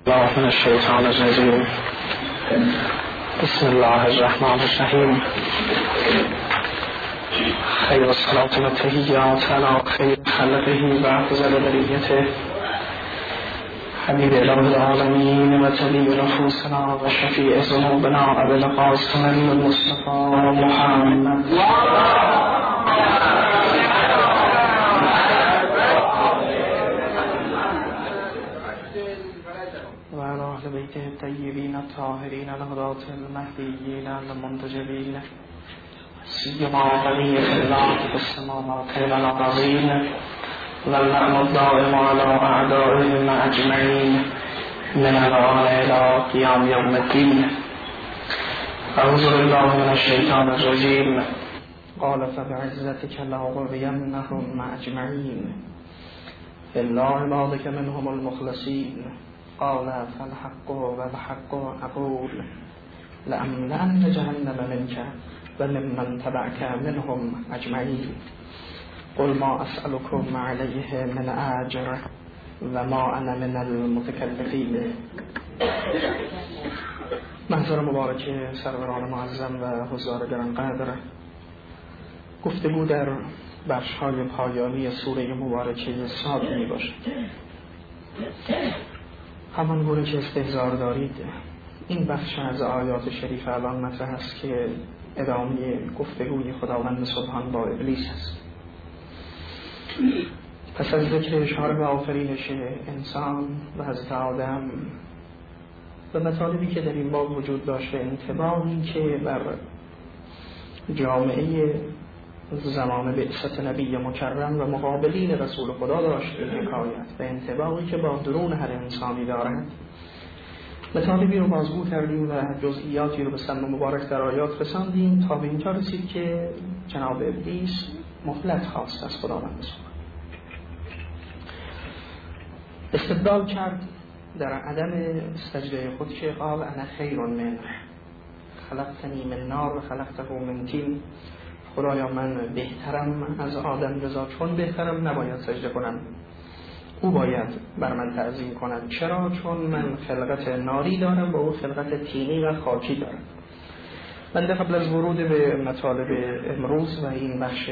الله من الشیطان الرجیم. بسم الله الرحمن الرحیم. خیر الصلاة و التحیات علی خیر خلقه و افضل بریته حبیب اله العالمین و طبیب نفوسنا و شفیع ذنوبنا ابی القاسم المصطفى محمد بیت الطیبین الطاهرین الهداة المهدیین المنتجبین سیما بقیة الله فی السماوات والارضین والنعم الدائم على اعدائهم اجمعین من الآن الى قیام یوم الدین. اعوذ بالله من الشیطان الرجیم. قال فبعزتك لأغوینهم اجمعین الا عبادك منهم المخلصین. قال فالحق والحق أقول لأملأن جهنم منك وممن تبعك منهم أجمعين. قل ما أسألكم عليه من أجر وما أنا من المتكلفين. محضر مبارک سروران معظم و حضار گرانقدر، گفتگو در بخش‌های پایانی سوره مبارکه صاد می باشد. همان گونه که استحضار دارید این بخش از آیات شریف الان مطرح است که ادامه گفتگوی خداوند سبحان با ابلیس است. پس از ذکر اشاره به آفرینش انسان و حضرت آدم و مطالبی که در این باب وجود داشته، انطباقی که بر جامعه زمان بعثت نبی مکرم و مقابلین رسول خدا داشت این حکایت و انطباقی که با درون هر انسانی دارد، مطالبی رو بازگو کردیم و جزئیاتی رو به سن مبارک در آیات رساندیم تا به اینجا رسید که جناب ابلیس مهلت خواست از خداوند سبحانه. استدلال کرد در عدم سجده خود که قال انا خیر منه خلقتنی من نار و خلقته من طین. خدایا من بهترم از آدم رضا، چون بهترم نباید سجده کنم، او باید بر من تعظیم کند. چرا؟ چون من خلقت ناری دارم و او خلقت طینی و خاکی دارم. من قبل از ورود به مطالب امروز و این بخش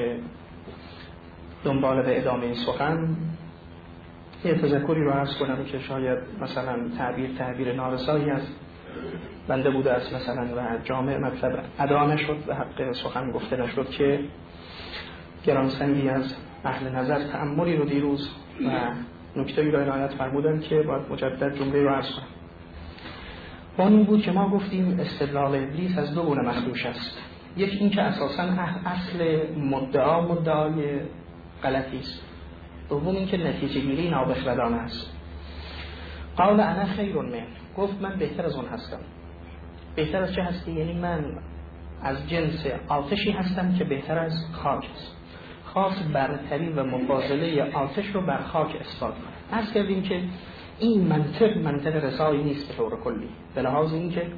دنبال به ادامه سخن یه تذکری رو عرض کنم که شاید مثلا تعبیر نارسایی است بنده بوده است مثلا و جامع مطلب ادا نشد و حق سخن گفته نشد که گرانسنگی از اهل نظر تأملی رو دیروز و نکته‌ای رو عنایت فرمودن که باید مجدد جمله رو عرض کنم. با این بود که ما گفتیم استدلال ابلیس از دو گونه مخدوش است. یک این که اساساً اصل مدعای غلطی است. دوم این که نتیجه گیری نابخردانه است. قال انا خیر منه، گفت من بهتر از اون هستم. بهتر از چه هستی؟ یعنی من از جنس آتشی هستم که بهتر از خاک است. خاص برتری و مفاضله آتش رو بر خاک اثبات کنه. عرض کردیم که این منطق رسایی نیست به طور کلی، به لحاظ این که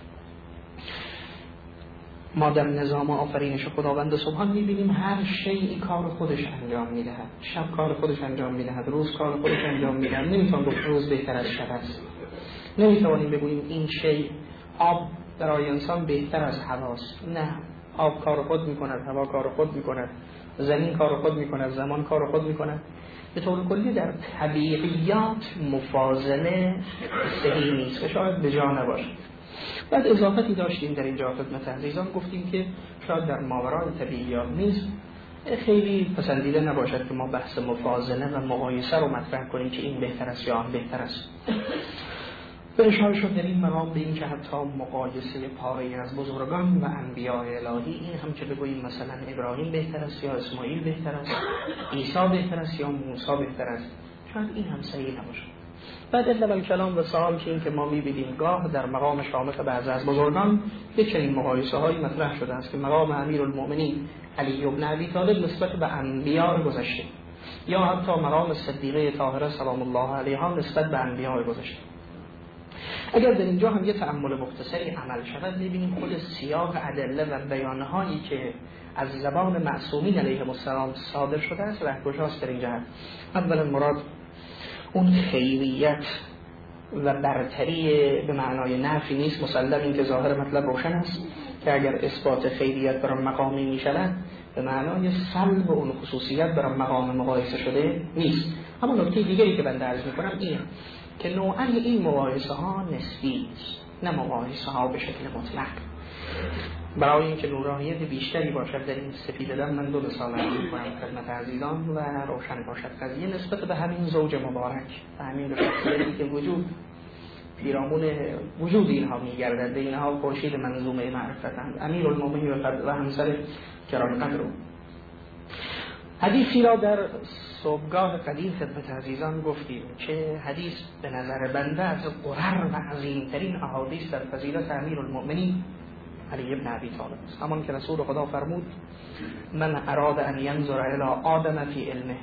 ما در نظام آفرینش خداوند سبحان می‌بینیم هر شیء کار خودش انجام می‌دهد. شب کار خودش انجام می‌دهد، روز کار خودش انجام می‌دهد. نمی‌تونم گفت روز بهتر از شب است. نمی‌توانیم بگوییم این شیء آب برای انسان بهتر از هواست. نه، آب کار خود می‌کند، هوا کار خود می‌کند، زمین کار خود می‌کند، زمان کار خود می‌کند. به طور کلی در طبیعیات مفاضله صحیح نیست و شاید به جا نباشد. بعد اضافتی داشتیم در اینجا خدمت عزیزان، گفتیم که شاید در ماورای طبیعیات نیست خیلی پسندیده نباشد که ما بحث مفاضله و مقایسه رو مطرح کنیم که این بهتر است یا آن بهتر است. به اشاره شد در این مقام به این که حتی مقایسه پاره از بزرگان و انبیاء الهی، این هم که بگوییم مثلا ابراهیم بهتر است یا اسماعیل بهتر است، عیسی بهتر است یا موسی بهتر است، شاید این هم صحیح نباشه. بعد علم کلام و سوال که این که ما می‌بینیم گاه در مقام شامخ بعضی از بزرگان یک چنین مقایسه‌هایی مطرح شده است که مقام امیرالمؤمنین علی بن ابی طالب نسبت به انبیاء گذشته یا حتی مقام صدیقه طاهره سلام الله علیها نسبت به انبیاء گذشته. اگر در اینجا هم یه تأمل مختصری عمل شود می‌بینیم خود سیاق ادله و بیان‌هایی که از زبان معصومین علیهم السلام صادر شده است رهگشاست در این جهت. اولا مراد اون خیریت و برتری به معنای نفی نیست. مسلم این که ظاهر مطلب روشن است که اگر اثبات خیریت بر مقامی می شود به معنای سلب اون خصوصیت بر مقام مقایسه شده نیست. اما نکته دیگری که بنده عرض می کنم اینه که نوعا این مقایسه ها نسبی است، نه مقایسه ها به شکل مطلق. برای اینکه نورانیت بیشتری باشد در این سپیددم من 2 مثال عرض می‌کنم خدمت عزیزان و روشن باشد قضیه نسبت به همین زوج مبارک و همین دو شخصیتی که وجود پیرامون وجود اینها می‌گردد. اینها خورشید منظومه معرفتند، امیرالمومنین و همسر کرام قدر. حدیثی را در صبحگاه قدیم خدمت عزیزان گفتیم که حدیث به نظر بنده از قرر و عظیم‌ترین احادیث در فضیلت امیرالمومنین علی ابن ابی طالب است. همان که رسول خدا فرمود من اراد ان ینظر الی آدم فی علمه،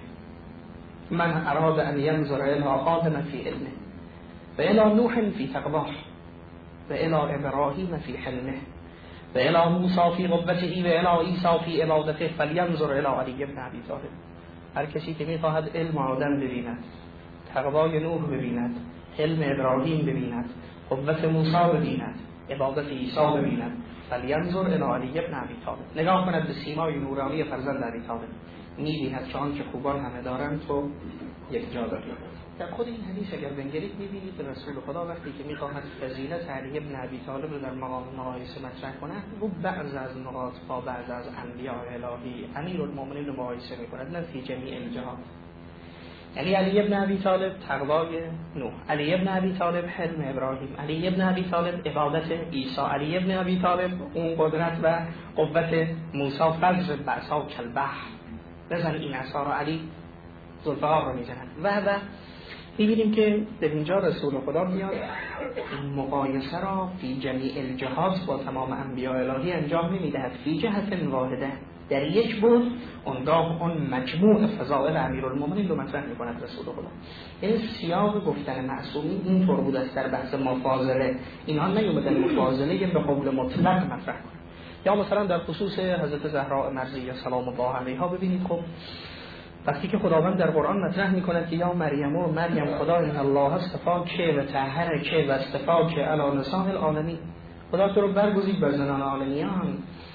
من اراد ان ینظر الی آدم فی علمه و الی نوح فی تقواه و الی ابراهیم فی حلمه و الی موسی فی قوته و الی عیسی فی عبادته فلینظر الی علی ابن ابی طالب. هر کسی که می‌خواهد علم آدم ببیند، تقوای نوح ببیند، علم ابراهیم ببیند، قوت موسی ببیند، عبادت عیسی ببیند، فلینظر الی علی ابن ابی طالب. نگاه کند به سیمای نورانی فرزند علی طالب، می‌بیند که آنچه خوبان همه دارند تو یک جا داری. در خود این حدیث اگر بنگرید می‌بینید که رسول خدا وقتی که می‌خواهد فضیلت علی ابن ابی طالب رو در مقام مقایسه مطرح کند، او بعض از نقاط با بعض از انبیاء الهی امیرالمومنین رو مقایسه می‌کند، نه فی جمیع الجهات. یعنی علی ابن ابی طالب تقوای نوح، علی ابن ابی طالب حلم ابراهیم، علی ابن ابی طالب عبادت عیسی، علی ابن ابی طالب اون قدرت و قوت موسی فضل بعصا کالبحر، بزن این عصا رو علی ذوالفقار رو میزنن و می‌بینیم که در اینجا رسول خدا میاد این مقایسه را فی جمیع الجهات با تمام انبیاء الهی انجام نمی‌دهد، فی جهت واحده، در یک بود اونگاه اون مجموع فضائل امیرالمومنین رو مطرح می‌کند رسول خدا. این سیاق گفتن معصومی اینطور بود است در بحث مفاضله، اینها نیومدن مفاضله به قول مطلق مطرح کنند. یا مثلا در خصوص حضرت زهراء مرضیه سلام الله علیها ببینید خب وقتی که خداوند در قرآن مطرح می‌کند که یا مریم خدا ان الله اصطفاک و طهرک و اصطفاک علی نساء العالمین، خدا تو رو برگزید بر زنان عالمیان.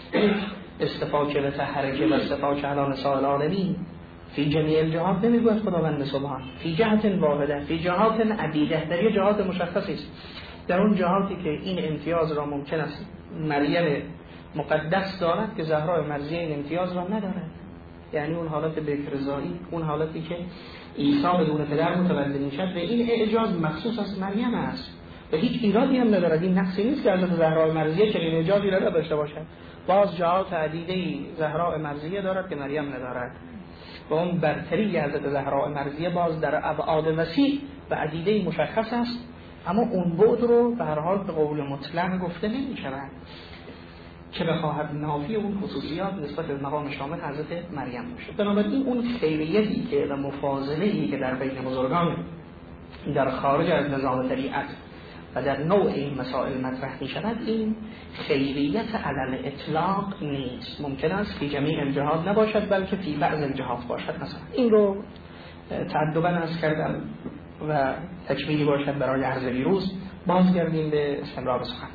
استفاک و طهرک و استفاک علی نساء العالمین فی جمیع الجهات نمیگوید خداوند سبحان، فی جهت واحده، فی جهات عدیده، در یه جهات مشخصی است. در اون جهاتی که این امتیاز را ممکن است مریم مقدس دارد که زهراء مرضیه این امتیاز را ندارد. یعنی اون حالت بکرزایی، اون حالتی که عیسی بدون پدر متولد میشد و این اعجاز مخصوص از مریم است و هیچ ایرادی هم ندارد. این نقصی نیست که حضرت زهراء مرضیه چنین اعجازی را داشته باشد. باز جهات عدیده زهراء مرضیه دارد که مریم ندارد و اون برتری حضرت زهراء مرضیه باز در ابعاد وسیع و عدیده مشخص است، اما اون بعد رو به هر حال به قول مطلق گفته نمی‌شود که بخواهد نافی اون خصوصیات نسبت به مقام شامل حضرت مریم باشه. بنابراین اون خیریتی که و مفاضله‌ای که در بین بزرگان در خارج از نظام طبیعت و در نوع این مسائل مطرح می شود، این خیریت علل اطلاق نیست. ممکن است فی جمیع الجهات نباشد بلکه فی بعض الجهات باشد. مثلا این رو تعدباً عرض کردم و تکمیلی باشد برای عرض دیروز. بازگردیم به استمرار سخن.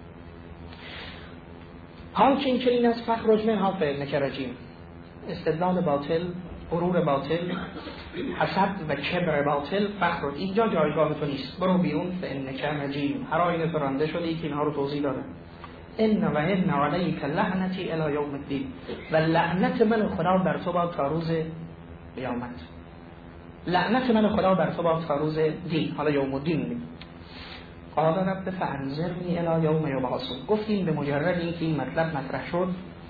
حال که این چنین از فخرج منها فإنک رجیم، استدلال باطل، غرور باطل، حسد و کبر باطل، فخرج اینجا جایگاه تو نیست، برو بیرون، فإنک رجیم، هر آینه فرانده شدی که اینها رو توضیح دادن. ان و ان علیک لعنتی الی یوم الدین، و لعنت من خدا بر تو باد تا روز قیامت. لعنت من خدا بر تو باد تا روز دین، حالا یوم الدین. قال رب فانظرنی الی یوم یبعثون. گفتیم به مجرد اینکه این مطلب مطرح شد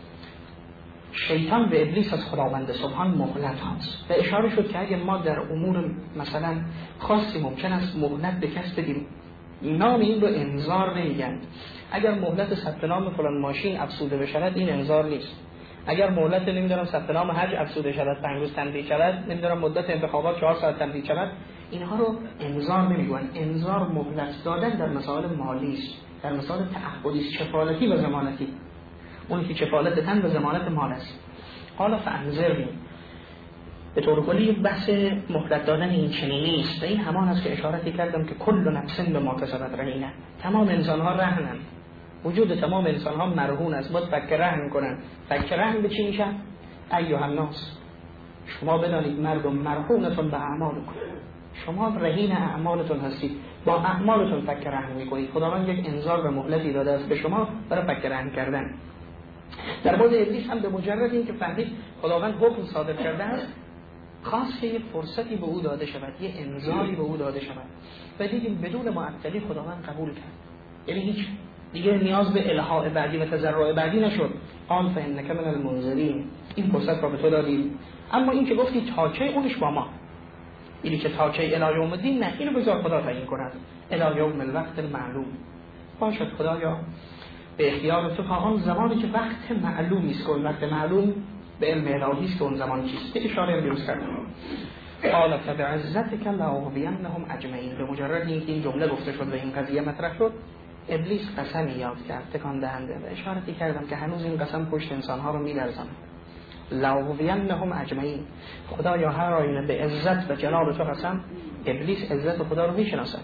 شیطان به ابلیس از خداوند سبحان مهلت هست و اشاره شد که اگر ما در امور مثلا خاصی ممکن است مهلت به کس بدیم، نام این رو انذار نمیگن. اگر مهلت ثبت نام فلان ماشین افزوده بشود این انذار نیست. اگر مهلت نمیدونم ثبت نام حج افزوده شود 5 روز تمدید شود، نمیدونم مدت انتخابات 4 ساعت تمدید شود، اینها رو انذار نمیگن. انذار مهلت دادن در مسائل مالی است، در مسائل تعهدی است، کفالتی و ضمانتی. اون که کفالت تن و ضمانت مال است. حالا فانذرنی، به طور کلی بحث مهلت دادن این چنین نیست. این همان است که اشارتی کردم که کل نفس بما کسبت رهینه. تمام انسان ها رهنن، وجود تمام انسان ها مرهون است، باید فک رهن کنن. فک رهن به چی میشن؟ ایها الناس، شما بدانید مردم مرهونتون به اعمالکم، شما رهین اعمالتون هستید، با اعمالتون فک رهن میکنید. خداوند یک انذار و مهلتی داده است به شما برای فک رهن کردن. در مورد ابلیس هم به مجرد این که فهمید خداوند حکم صادر کرده است، خواست که یک فرصتی به او داده شود، یک انذاری به او داده شود و دیدیم بدون معطلی خداوند قبول کرد. یعنی هیچ دیگه نیاز به الحاح بعدی و تضرع بعدی نشد. آن فإنک من المنذرین، این فرصت را به تو دادیم. اما این که گفتی تاچه، اونش با ما، اینی که تاچه الی یوم الدین، نه، اینو بذار خدا تعیین کند. الی یوم الوقت المعلوم، باشد خدایا به اختیار تو تا آن زمانی که وقت معلومی است. کن وقت معلوم به علم الهی است که اون زمان چیست. به اشاره امروز کردم. قال فبعزتک لاغوینهم اجمعین. به مجرد اینکه این جمله گفته شد و این قضیه مطرح شد، ابلیس قسمی یاد کرد، تکان دهنده. و اشارتی کردم که هنوز این قسم پشت انسانها رو می‌لرزاند. لاغوینهم اجمعین، خدایا هر آینه به عزت و جلال تو قسم. ابلیس عزت خدا رو میشناسد،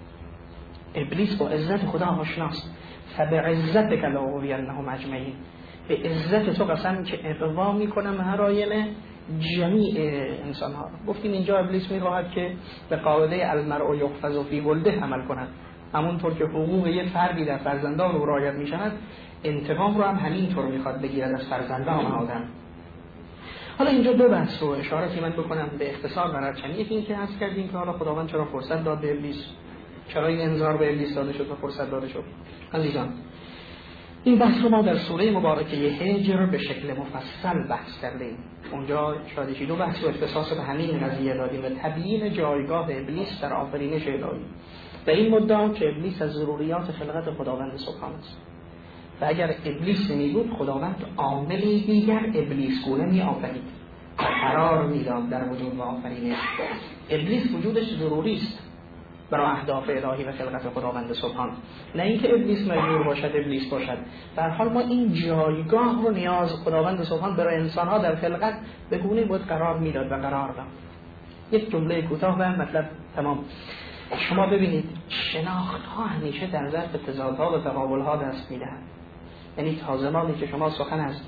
ابلیس با عزت خدا آشناست. فبعزتک لاغوینهم اجمعین، به عزت تو قسم که اقوا میکنم هر آینه جمیع انسان ها. گفتیم اینجا ابلیس میخواهد که به قاعده المرء یحفظ فی ولده عمل کند. همونطور که حقوق یه فردی در فرزندان او رعایت میشود، انتقام رو هم همینطور میخواد بگیرد از فرزندان آدم. حالا اینجا دو بحث رو اشارتی من بکنم به اختصار برای چنین. یکی این که عرض کردیم که حالا خداوند چرا فرصت داد به ابلیس، چرا این انذار به ابلیس داده شد و فرصت داده شد. عزیزان، این بحث رو ما در سوره مبارکه هجر به شکل مفصل بحث کردیم. اونجا شاید دو بحث رو اختصاص به همین قضیه دادیم و تبیین جایگاه ابلیس در آفرینش الهی و این مدعا که ابلیس از ضروریات خلقت خداوند سبحانه است و اگر ابلیس نمی بود خداوند عاملی دیگر ابلیس گونه می آفرید و قرار می داد در وجود و آفرینش. ابلیس وجودش ضروری است برای اهداف الهی و خلقت خداوند سبحان، نه اینکه ابلیس مجبور باشد ابلیس باشد. در حال ما این جایگاه رو نیاز خداوند سبحان برای انسان‌ها در خلقت به گونه بود قرار میداد و قرار داد. یک جمله کوتاه و مطلب تمام. شما ببینید شناخت‌ها همیشه در ظرف تضادها و تقابل‌ها دست می‌دهند. یعنی تا زمانی که شما سخن از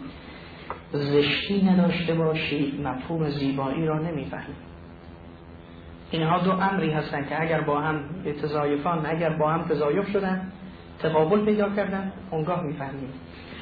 زشتی نداشته باشید مفهوم زیبایی را نمی‌فهمید. اینها دو امری هستند که اگر با هم تضایفان، اگر با هم تضایف شدن، تقابل پیدا کردن، اونگاه میفهمید.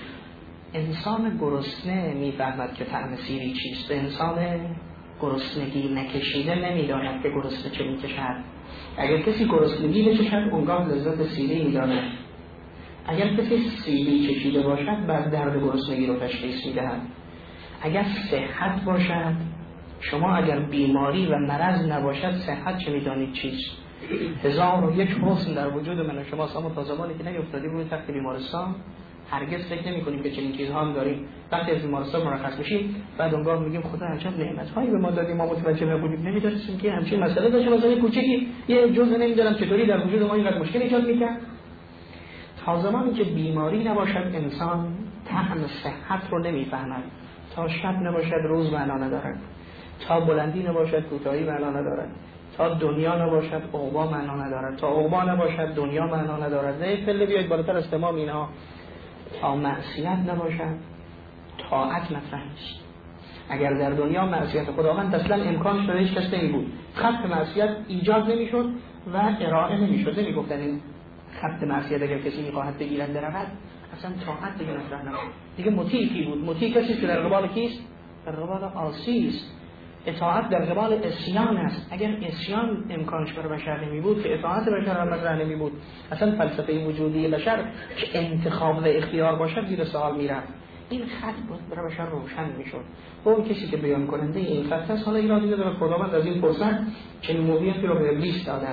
انسان گرسنه میفهمد که طعم سیری چیست. انسان گرسنگی نکشیده نمیداند که گرسنه چه میکشد. اگر کسی گرسنگی بچشد اونگاه لذت سیری میداند. اگر کسی سیری چشیده باشد بعد درد گرسنگی رو تشخیص میدهد. اگر صحت باشد، شما اگر بیماری و مرض نباشد صحت چه میدانید چیست؟ 1001 حسن در وجود من و شما اما تا زمانی که نیفتادیم روی تخت بیمارستان هرگز فکر نمی کنیم که چنین چیزها هم داریم. وقتی از بیمارستان مرخص میشیم بعد اونگاه میگیم خدا عجب نعمت‌هایی به ما دادی، ما متوجه نبودیم، نمی‌دونستیم که همچین مسئله داشت. مثلا کوچیکی یه جزء نمی‌دونم چطوری در وجود ما اینقدر مشکل ایجاد می‌کرد. تا زمانی که بیماری نباشد انسان طعم صحت رو نمی‌فهمد. تا شب نباشد روز معنا ندارد، تا بلندی نباشد کوتاهی معنا ندارد، تا دنیا نباشد عقبا معنا ندارد، تا عقبا نباشد دنیا معنا ندارد. نه پله بیاید بالاتر از تمام اینها. تا معصیت نباشد طاعت مطرح نیست. اگر در دنیا معصیت خداوند اصلا امکان شده هیچ کس نمی بود، خط معصیت ایجاد نمیشد و ارائه نمیشد. نمیگفتن این خط معصیت اگر کسی میخواهد بگیرد برود، اصلا طاعت دیگه مطرح نبود. دیگه مطیع کی بود؟ مطیع کسی که در قبال کیست؟ در قبال عاصی است. اطاعت در قبال عصیان است. اگر عصیان امکانش برای بشر نمی بود که اطاعت بشر هم مطرح نمی بود. اصلا فلسفه وجودی بشر که انتخاب و اختیار باشد زیر سوال میرفت. این خط بود برای بشر روشن میشد. اون کسی که بیان کننده این خط است، حالا ایرادی نداره، خداوند از این فرصت چنین موقعیتی رو به ابلیس داده است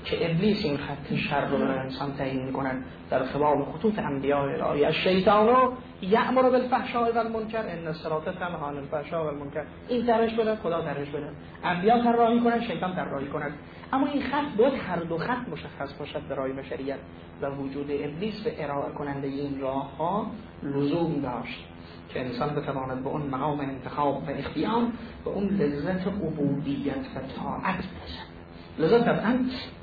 که ابلیس این خط شر رو برای انسان تعیین میکنن در خلال خطوط انبیاء الهی. الشیطان یأمر بالفحشاء والمنکر ان الصلاة تنهی عن الفحشاء والمنکر. این طرحش بده، خدا طرحش بده، انبیا طراحی کنن، شیطان طراحی کنن. اما این خط باید هر دو خط مشخص باشد برای بشریت و وجود ابلیس به ارائه کننده این راه ها لزوم داشت که انسان بتواند به اون مقام انتخاب و اختیار و اون لذت عبودیت و طاعت برسد. لذا طبعا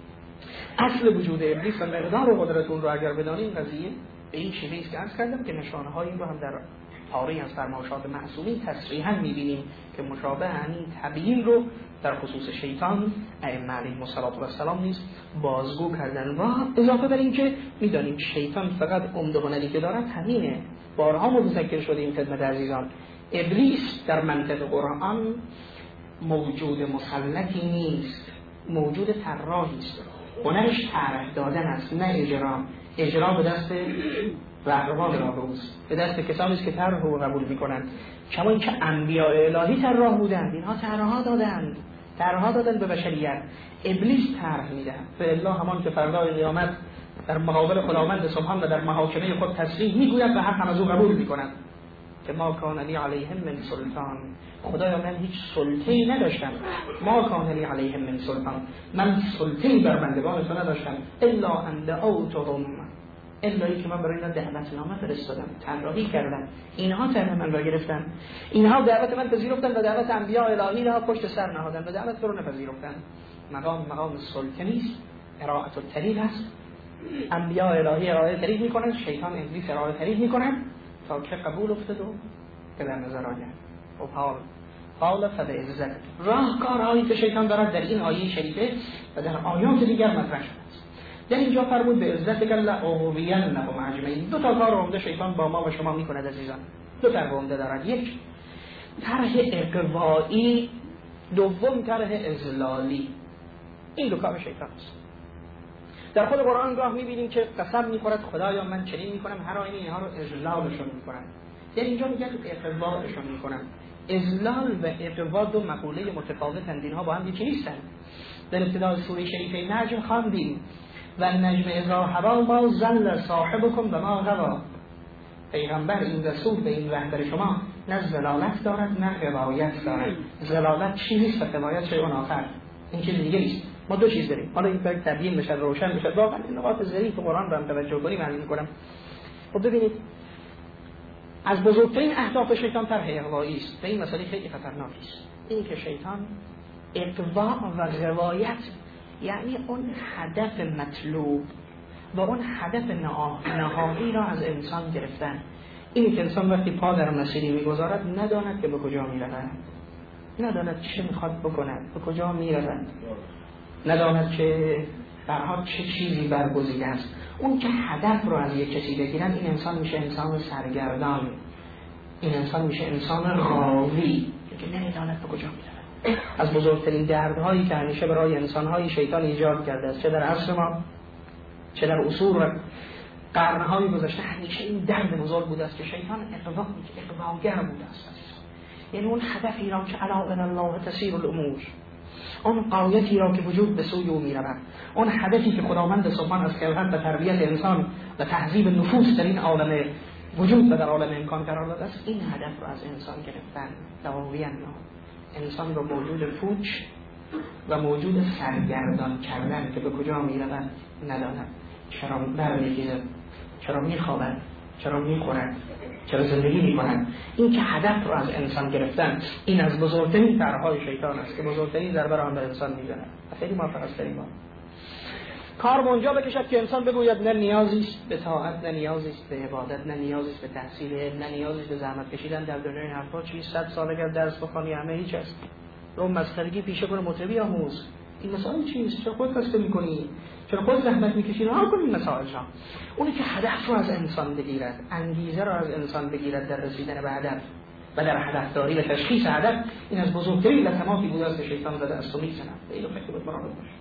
اصل وجود ابلیس و مقدار و قدرت اون رو اگر بدانیم قضیه به این شیوه است که عرض کردم که نشانه های این رو هم در پاره از فرمایشات معصومین تصریحا می‌بینیم که مشابه همین تبیین رو در خصوص شیطان ائمه علیهم السلام نیز بازگو کردن. و اضافه بر این که می‌دانیم شیطان فقط عمده هنری که دارد همینه. بارها متذکر شدیم خدمت عزیزان، ابلیس در منطق قرآن موجود مسلطی نیست، موجود طراحی است. هنرش طرح دادن است نه اجرا. اجرا به دست رهروان راهروست، به دست کسانی است که طرح رو قبول می‌کنند. کما اینکه انبیاء الهی طراح بودند، اینها طرح‌ها دادند به بشریت. ابلیس طرح می‌دهد. فالله همان که فردای قیامت در مقابل خداوند سبحان و در محاکمه خود تصریح می‌گوید و حق از او قبول می‌کنند که ما کان لی علیهم من سلطان. خدایا من هیچ سلطه‌ای نداشتم. ما کان لی علیهم من سلطان، من سلطه‌ای بر بندگان تو نداشتم الا ان دعوتهم، الا ای که من برای اینا دعوتنامه فرستادم، طراحی کردم، اینها طرح من را گرفتن، اینها دعوت من پذیرفتن و دعوت انبیاء الهی را پشت سر نهادن و دعوت رو نپذیرفتن. مقام سلطه نیست، ارائه الطریق است. انبیاء الهی ارائه طریق میکنن، شیطان ابلیس ارائه طریق میکنن تا که قبول افتاد و به در نظر آید. و حال فبعزت راهکارهایی که شیطان دارد در این آیه شریفه و در آیات دیگر مطرح شده است. در اینجا فرمود به عزت کل اغوینهم اجمعین. دو تا کار عمده شیطان با ما و شما میکند عزیزان. دو طرح عمده دارد، یک طرح اغوایی، دوم طرح اذلالی. این دو کار شیطان است. در خود قرآن گاه می‌بینیم که قسم می‌خورد خدایا من چنین می‌کنم، هر آینه اینها رو اذلالشون می‌کنن. در اینجا میگن اغواشون می‌کنن. اذلال و اغوا دو مقوله متفاوتند، اینها با هم یکی نیستند. در ابتدای سوره شریفه نجم خواندیم و النجم اذا هوا ما ضل صاحبکم و ما غوا. پیغمبر این رسول به این رهبر شما نه ضلالت دارد نه غوایت دارد. ضلالت چیزی است و غوایت شیء آخر، این چیز دیگه نیست. ما دو چیز داریم. حالا این فکر تبیین بشه، روشن بشه. واقعا این نقاط ظریف قرآن رو هم توجه کنیم عرض می‌کنم. خب ببینید از بزرگترین اهداف شیطان طرح اغوایی است. این مسئله خیلی خطرناکی است. این که شیطان اغوا و غوایت یعنی اون هدف مطلوب و اون هدف نهایی را از انسان گرفتن. این که انسان وقتی پا در مسیری میگذارد نداند که به کجا میرود، نداند چه میخواد بکند، به کجا میرود، نداند که برها چه چیزی برگزیده است. اون که هدف رو از یک کسی بگیرن، این انسان میشه انسان سرگردان، این انسان میشه انسان غاوی که نمیداند به کجا میرود. از بزرگترین دردهایی که همیشه برای انسانهای شیطان ایجاد کرده است، چه در عصر ما چه در عصور قرنهای گذشته، همیشه این درد بزرگ بوده است که شیطان اغواگر بوده است. یعنی اون هدفی را که الا الی الله تسیر الامور، اون غایتی را که وجود به سوی او می‌رود، اون هدفی که خداوند سبحان از خلقت و تربیت انسان و تهذیب نفوس در این عالم وجود و در عالم امکان قرار داده است، این هدف را از انسان گرفتن. دواوینا انسان را موجود پوچ و موجود سرگردان کردن که به کجا می‌رود نداند، چرا برمی‌گیرد، چرا می‌خوابد، چرا می‌خورد، چرا زندگی می‌کنند. این که هدف رو از انسان گرفتن، این از بزرگترین طرح‌های شیطان است که بزرگترین ضربه را هم به انسان می‌زند. خیلی موفق است ما کار به اونجا بکشد که انسان بگوید نه نیازی است به طاعت، نه نیازی است به عبادت، نه نیازی است به تحصیل، نه نیازی است به زحمت کشیدن در دنیای حرفا. چی 100 سال اگر درس بخوانی همه هیچ است. رو مسخرگی پیشه کنه مطربی آموز. این مسائل چیست؟ چرا خود کسب می‌کنی؟ چرا خود زحمت می‌کشی؟ رها کن این مسائل را. اونی که هدف رو از انسان بگیرد، انگیزه رو از انسان بگیرد در رسیدن به هدف و در هدفداری و تشخیص هدف، این از بزرگترین لطماتی بوده است که شیطان زده است و می‌زند. اینو فکر کنید مراقب باشید.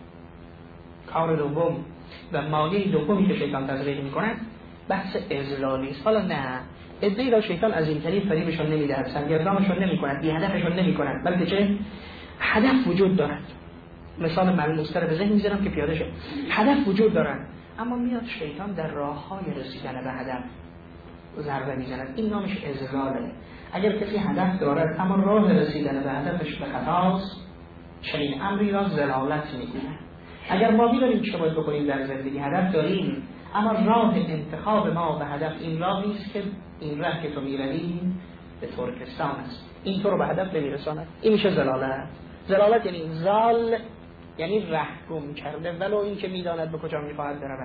کار دوم و مایه دومی که شیطان تزریق می‌کند بحث اذلالی است. حالا نه ادعی را شیطان از این طریق فریبشون نمی‌دهد، سرگردانشون نمی‌کند، بی هدفشون نمی‌کند، بلکه چه هدف وجود دارد. مثال ملموس‌تر به ذهن میذارم که پیاده شه. هدف وجود دارن، اما میاد شیطان در راههای رسیدن به هدف ضربه میزند. این نامش اضلاله. اگر کسی هدف دارد اما راه رسیدن به هدفش به خطاست، چنین امری را ضلالت میگویند. اگر ما می‌دانیم چه باید بکنیم در زندگی، هدف داریم اما راه انتخاب ما به هدف این راه نیست که این راه که تو میروی به ترکستان است، این تو رو به هدف نمیرساند، این میشه ضلالت. ضلالت یعنی زال، یعنی ره گم کرده ولو این که میداند به کجا میخواهد برود.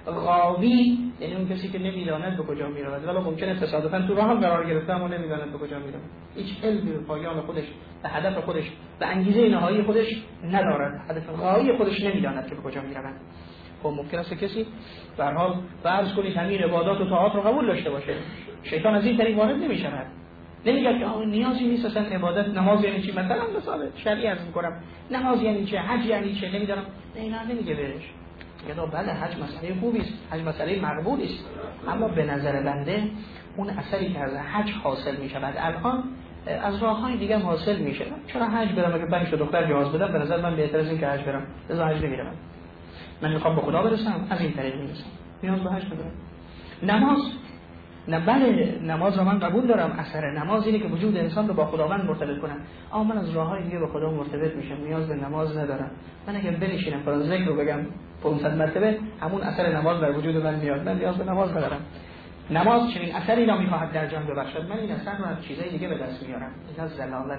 غاوی یعنی اون کسی که نمیداند به کجا میرود ولو ممکنه تصادفاً تو راه هم قرار گرفته اما نمیداند به کجا میرود. هیچ علمی به پایان خودش، به هدف خودش، به انگیزه نهایی خودش ندارد. هدف غایی خودش نمیداند که به کجا میرود. خب ممکن است کسی به هر حال فرض کنید همین عبادات و طاعات رو قبول داشته باشه، شیطان از این طریق وارد نمیشود. نمیگه که نیازی نیست اصلا عبادت، نماز یعنی چی، مثلا مثال شرعی عرض می‌کنم، نماز یعنی چه، حج یعنی چه، نمیدونم، اینا نمیگه بهش. میگه بله حج مسئله خوبی است، حج مسئله مقبولی است، اما به نظر بنده اون اثری که از حج حاصل میشود الان از راه‌های دیگه حاصل میشه. چرا حج برم اگه 5 تا دختر جواز بدم؟ به نظر من بهتره از این که حج برم، لذا حج نمیرم. من میخوام به خدا برسم، از این طریق میرسم، نیاز به حج ندارم. نماز، نه بله نماز رو من قبول دارم، اثر نماز اینه که وجود انسان رو با خداوند مرتبط کنه، اما من از راه‌های دیگه با خدا مرتبط میشم، نیاز به نماز ندارم. من اگر بنشینم فلان ذکر رو بگم 500 مرتبه، همون اثر نماز در وجود من میاد، من نیاز به نماز ندارم. نماز چنین اثری را میخواهد در جان ببخشد، من این اثر رو از چیزای دیگه به دست میارم. اینا ضلالته،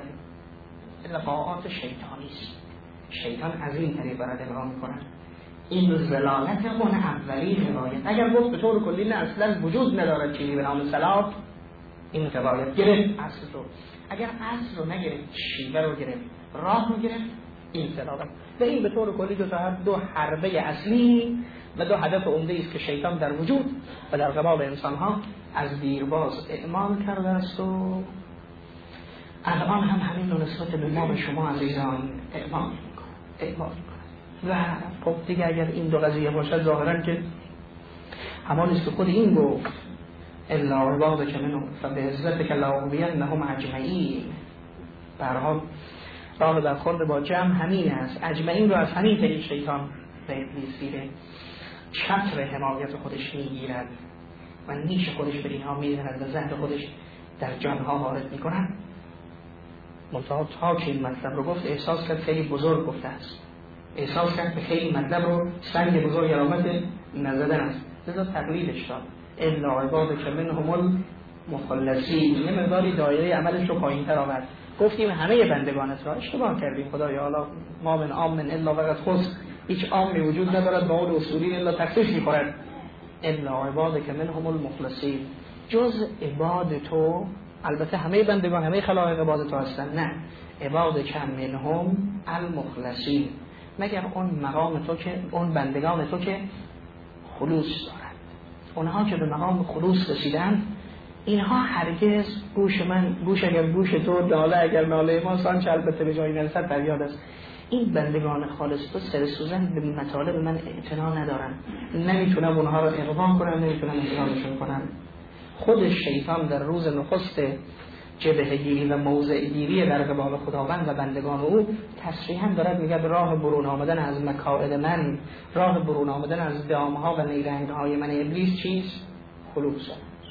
لقاءات شیطانی است. شیطان از این طریق برات الهام میکنه. این ضلالت اون اولی روایت. اگر گفت به طور کلی نه اصلا وجود ندارد چیزی به نام صلات، این روایت گرفت اصل رو. اگر اصل رو نگرفت، شیوه رو گرفت، راه رو گرفت، این ضلالت. و این به طور کلی دو حربه اصلی و دو هدف عمده است که شیطان در وجود و در قبال انسانها از دیرباز اعمال کرده است و الان هم همین رو نسبت به ما به شما عزیزان اعمال میکنه. و خب دیگه اگر این دو قضیه باشد ظاهرا که همان است که خود این گفت الا عبادک منهم فبعزتک لأغوینهم اجمعین. به هر حال راه برخورد با جمع همین است. اجمعین رو از همین طریق شیطان به ابلیس میره، چتر حمایت خودش میگیرد و نیش خودش به اینها میزند و زهر خودش در جانها وارد میکنند. منتها تا که این مطلب رو گفت احساس کرد خیلی بزرگ گفته است، احساس کرد که خیلی مطلب رو سنگ بزرگ علامت نزدن است، لذا تقلیدش داد الا عبادک منهم المخلصین. یه مقداری دایره عملش رو پایین تر آورد. گفتیم همه بندگانت را اشتباه کردیم خدایا، حالا ما من عام من الا وقت خص، هیچ عامی وجود ندارد با اون اصولی الا تخصیص میخورد. الا عبادک منهم المخلصین، جز عباد تو، البته همه بندگان همه خلایق عباد تو هستن، نه عبادک منهم المخلصین، مگر اون مقام تو که اون بندگان تو که خلوص دارند. اونها که به مقام خلوص رسیدن، اینها هرگز گوش اگر گوش تو، ناله اگر ناله ما، سانچه البته به جایی نرسد فریاد است. این بندگان خالص تو سر سوزن به مطالب من اعتنا ندارن، نمیتونم اونها رو اقدام کنم، نمیتونم اقدامشون کنم. خود شیطان در روز نخست جبهه گیری و موضع گیری در قبال خداوند و بندگان او تصریحاً دارد میگه راه برون آمدن از مکائد من، راه برون آمدن از دامها و نیرنگهای من ابلیس چیست؟ خلوص.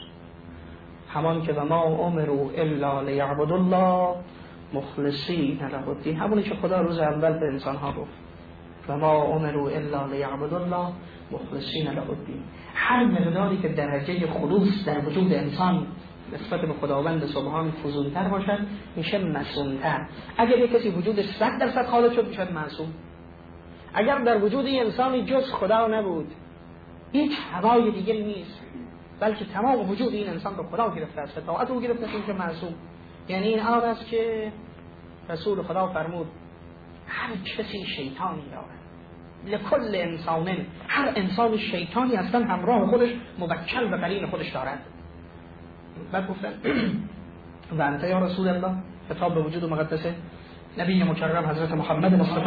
همان که و ما امروا الا لیعبدوا الله مخلصین له الدین، همونی که خدا روز اول به انسانها گفت و ما امروا الا لیعبدوا الله مخلصین له الدین. هر مقداری که درجه خلوص در وجود انسان نسبت به خداوند سبحان فزونتر باشد میشه معصومتر. اگر یک کسی وجودش 100% خالص شد میشه معصوم. اگر در وجود این انسانی جز خدا نبود، هیچ هوای دیگه نیست، بلکه تمام وجود این انسان رو خدا گرفته است، اطاعت او گرفته است، میشه معصوم. یعنی این آن است که رسول خدا فرمود هر کسی شیطانی دارد، لکل انسان، هر انسان شیطانی هستن همراه خودش موکل و قرین خودش دارد. بعد گفتن و انت یا رسول الله، خطاب به وجود مقدس نبی مکرم حضرت محمد مصطفی.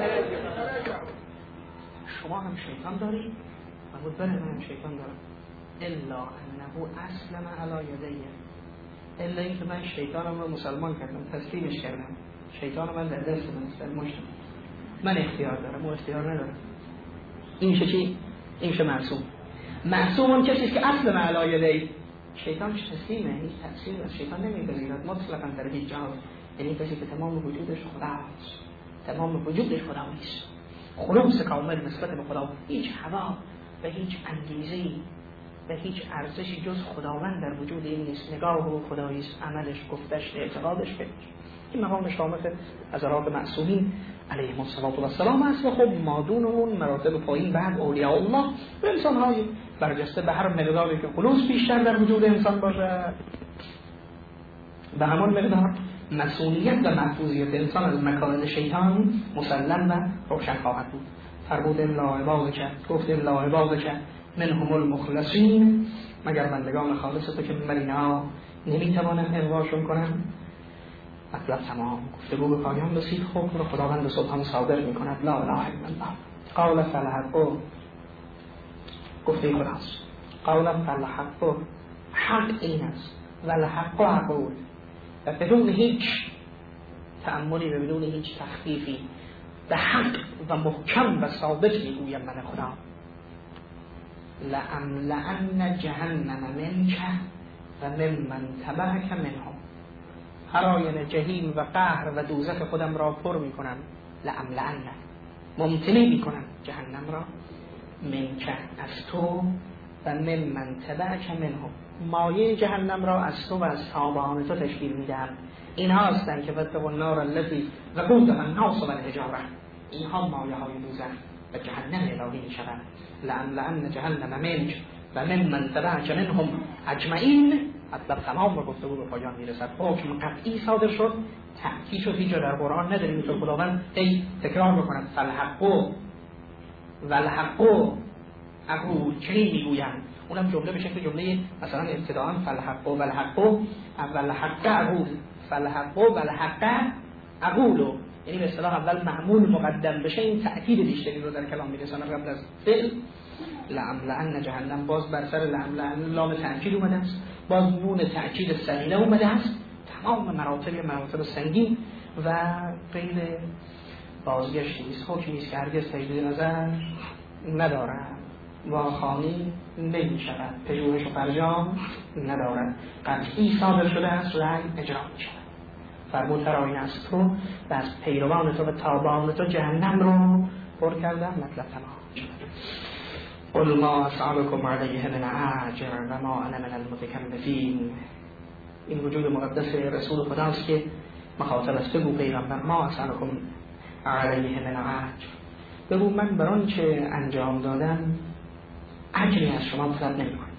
شما هم شیطان دارید؟ فرمود بله من هم شیطان دارم. الا انه اسلم علی یدیه، الا اینکه من شیطانم رو مسلمان کردم، تسلیمش کردم، شیطان من در دست من مشت، من اختیار دارم و اختیار ندارم. این چی؟ این چه معصوم؟ معصوم اون کسی که اسلم علی یدیه، شیطان تسلیمه، هیچ تسلیم از شیطان نمیپذیرد مطلقاً در هیچ جهت. یعنی کسی که تمام وجودش خداست، تمام وجودش خداست، خلوص کامل نسبت به خدا، هیچ هوا و هیچ انگیزه‌ای و هیچ ارزشی جز خداوند در وجود این نیست. نگاه او خداییست، عملش، گفتش، اعتقادش بهش. این مقام شامل از اراده معصومین علیهم السلام است. و خب مادون اون مراتب پایین بعد اولیاء الله و انسان‌های برجسته به هر مقداری که خلوص بیشتر در وجود انسان باشه، به همان مقدار مسئولیت و محفوظیت انسان از مکائد شیطان مسلم و روشن خواهد بود. فرمود الا عبادک، گفت الا عبادک منهم المخلصین، مگر بندگان خالص تو که من اینا نمیتوانم اغواشون کنم. مطلب تمام، گفتگو به پایان رسید. حکم رو خداوند سبحانه صادر میکند. لا اله الا الله. قال فالحق، گفته خداست. قال فالحق، حق این است و الحق اقول، و بدون هیچ تأملی و بدون هیچ تخفیفی به حق و محکم و ثابت میگویم من خدا. لأملأن جهنم منک و ممن تبعک منهم، هر آینه جهنم و قهر و دوزخ خودم را پر میکنم. لأملأن، ممتلئ میکنم جهنم را، منک از تو، و ممن تبعک منهم، مایه جهنم را از تو و از تابعان تو تشکیل میدم. اینها هستند که واتقوا النار التي وقودها الناس والحجاره، اینها مایه های دوزخ و جهنم الهی میشوند. لأملأن جهنم منک و ممن تبعک منهم اجمعین. مطلب تمام و گفتگو به پایان میرسد. حکم قطعی صادر شد، تأکید شد، هیچ جا در قرآن نداریم که خداوند تکرار بکند فالحق والحق اقول، چنین میگویم. اونم جمله به شکل جمله مثلا ابتداءً فالحق والحق اول حق اقول، فالحق والحق اقول، یعنی به اصطلاح اول معمول مقدم بشه، این تأکید بیشتری رو در کلام میرسونه قبل از فعل. لأملأن جهنم، باز بر سر لأملأن لام تأکید اومده است، باز نون تأکید ثقیله اومده است. تمام مراتب سنگین و غیر بازگشتی است. حکمی است که هرگز تجدید نظر ندارد، واخوانی نمی شود، پژوهش و فرجام ندارد، قطعی صادر شده است، رأی اجرا می شود. فرمود هر آینه از تو و از پیروان تو و تابعان تو جهنم رو پر کردن. مطلب تمام شد. قل ما اسألكم علیه من اجر و ما انا من المتکلفین. این وجود مقدس رسول خداست که مخاطب است. بگو پیغمبر ما اسألكم علیه من اجر، بگو من بر آن چه انجام دادم اجری از شما طلب نمی‌کنم.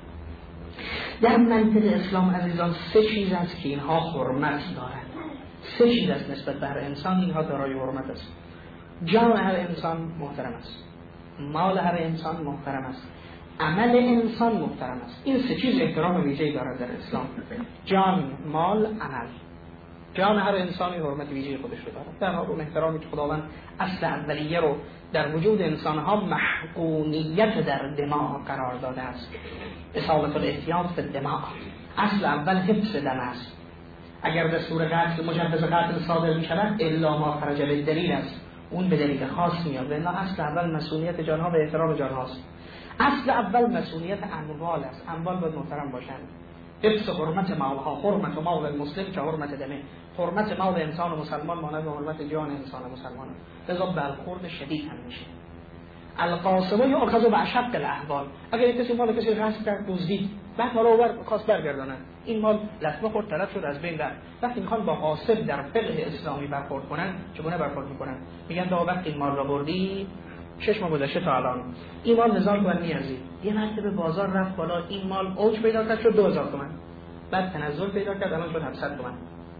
در منطق اسلام عزیزان سه چیز است که اینها حرمت دارند. سه چیز است نسبت به هر انسان اینها دارای حرمت است. جان هر انسان محترم است، مال هر انسان محترم است، عمل انسان محترم است. این سه چیز احترام ویژه‌ای دارد در اسلام: جان، مال، عمل. جان هر انسانی حرمت ویژه خودش رو دارد. در حال اون احترامی که خداوند اصل اولیه رو در وجود انسانها محقونیت در دماغ قرار داده است. اصالت الاحتیاط به دماغ، اصل اول حفظ دم است. اگر دستور قتل مجوز قتل صادر می شود الا ما خرج بالدلیل است، اون به دلیل خاص میاد. ولی اصل اول مسئولیت جانها و احترام جانهاست. اصل اول مسئولیت اموال است. اموال باید محترم باشند. حفظ حرمت مالها، حرمت مال المسلم که حرمت دمه. حرمت مال انسان و مسلمان مانند حرمت جان انسان و مسلمان، لذا برخورد شدید هم میشه. القاسمه یؤخذ باشق الاحوال. اگر کسی مال کسی غصب کرد، دزدید، بعد مال رو خواست برگردانن، این مال لطمه خورد، طرف شد، از بین رفت. وقتی میخوان با غاصب در فقه اسلامی برخورد کنن، چگونه برخورد میکنن؟ میگن تا وقتی این مال را بردی 6 ماه گذشته تا الان این مال 1000 تومان میارزید. یه مرتبه بازار رفت بالا، این مال اوج پیدا کرد شد 2000 تومان، بعد تنزل پیدا کرد الان شد 700 تومان.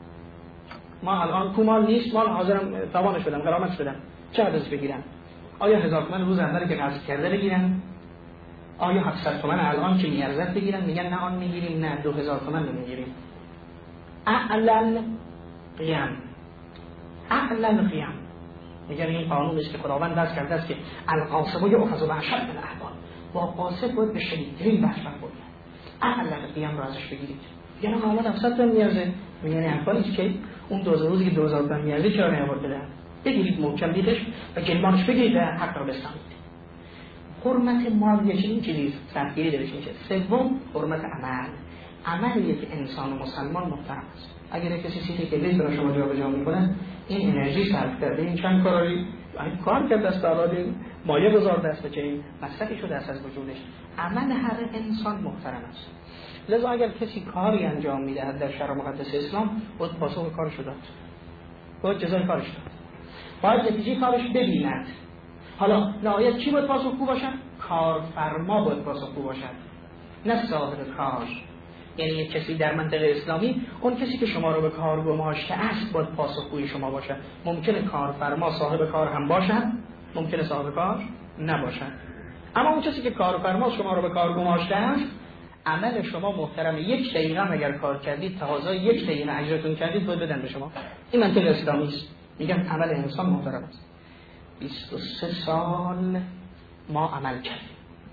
ما الان تو مال نیست، مال حاضرم توانش بدم، غرامتش بدم، چقدر ازش بگیرم؟ آیا 1000 تومان روز اولی که قرض کرده بگیرن؟ آیا 700 تومان الان که میارزد بگیرن؟ میگن نه آن میگیریم، نه 2000 تومان میگیریم. اعلن قیام. میگن این قانون است که خداوند دست کرده است که القاسمه یؤخذ باشق الاحوال. با قاصد باید به شدیدترین بحث برخورد کرد. اقل قیم رو ازش بگیرید. یعنی حالا 900 تا میارزه، یعنی حرفایی که اون 2000 روزی که 2000 تا میارزه چرا نیاورد بده؟ بگیرید محکم دیدش و گلمانش بگیرید و حق رو بستانید. حرمت مال یه چیزی سختگیری درش میشه. سوم حرمت عمل. عمل یک انسان مسلمان محترم است. اگر کسی سیتی که لیز برای شما جابجا میکنه، این انرژی صرف کرده، این چند کاری کار کرده است، برای مایه گذارده است، چه این مصرفی شده است از وجودش. عمل هر انسان محترم است. لذا اگر کسی کاری انجام میدهد در شرع مقدس اسلام، باید پاسخ کارش داد، باید جزای کارش داد، باید نتیجه کارش ببیند. حالا نهایت چی باید پاسخگو باشد؟ کارفرما باید پاسخگو باشد، نه صاحب کار. یعنی یک کسی در منطقه اسلامی، اون کسی که شما رو به کار گماشته است باید پاسخگوی شما باشد. ممکنه کارفرما صاحب کار هم باشد، ممکنه صاحب کار نباشد، اما اون کسی که کارفرما شما رو به کار گماشته است، عمل شما محترمه. 1 دقیقه اگر کار کردید، تقاضای 1 دقیقه اجرتون کردید، باید بدن به شما. این منطقه اسلامی است. میگم عمل انسان محترم است. 23 سال ما عمل کردیم.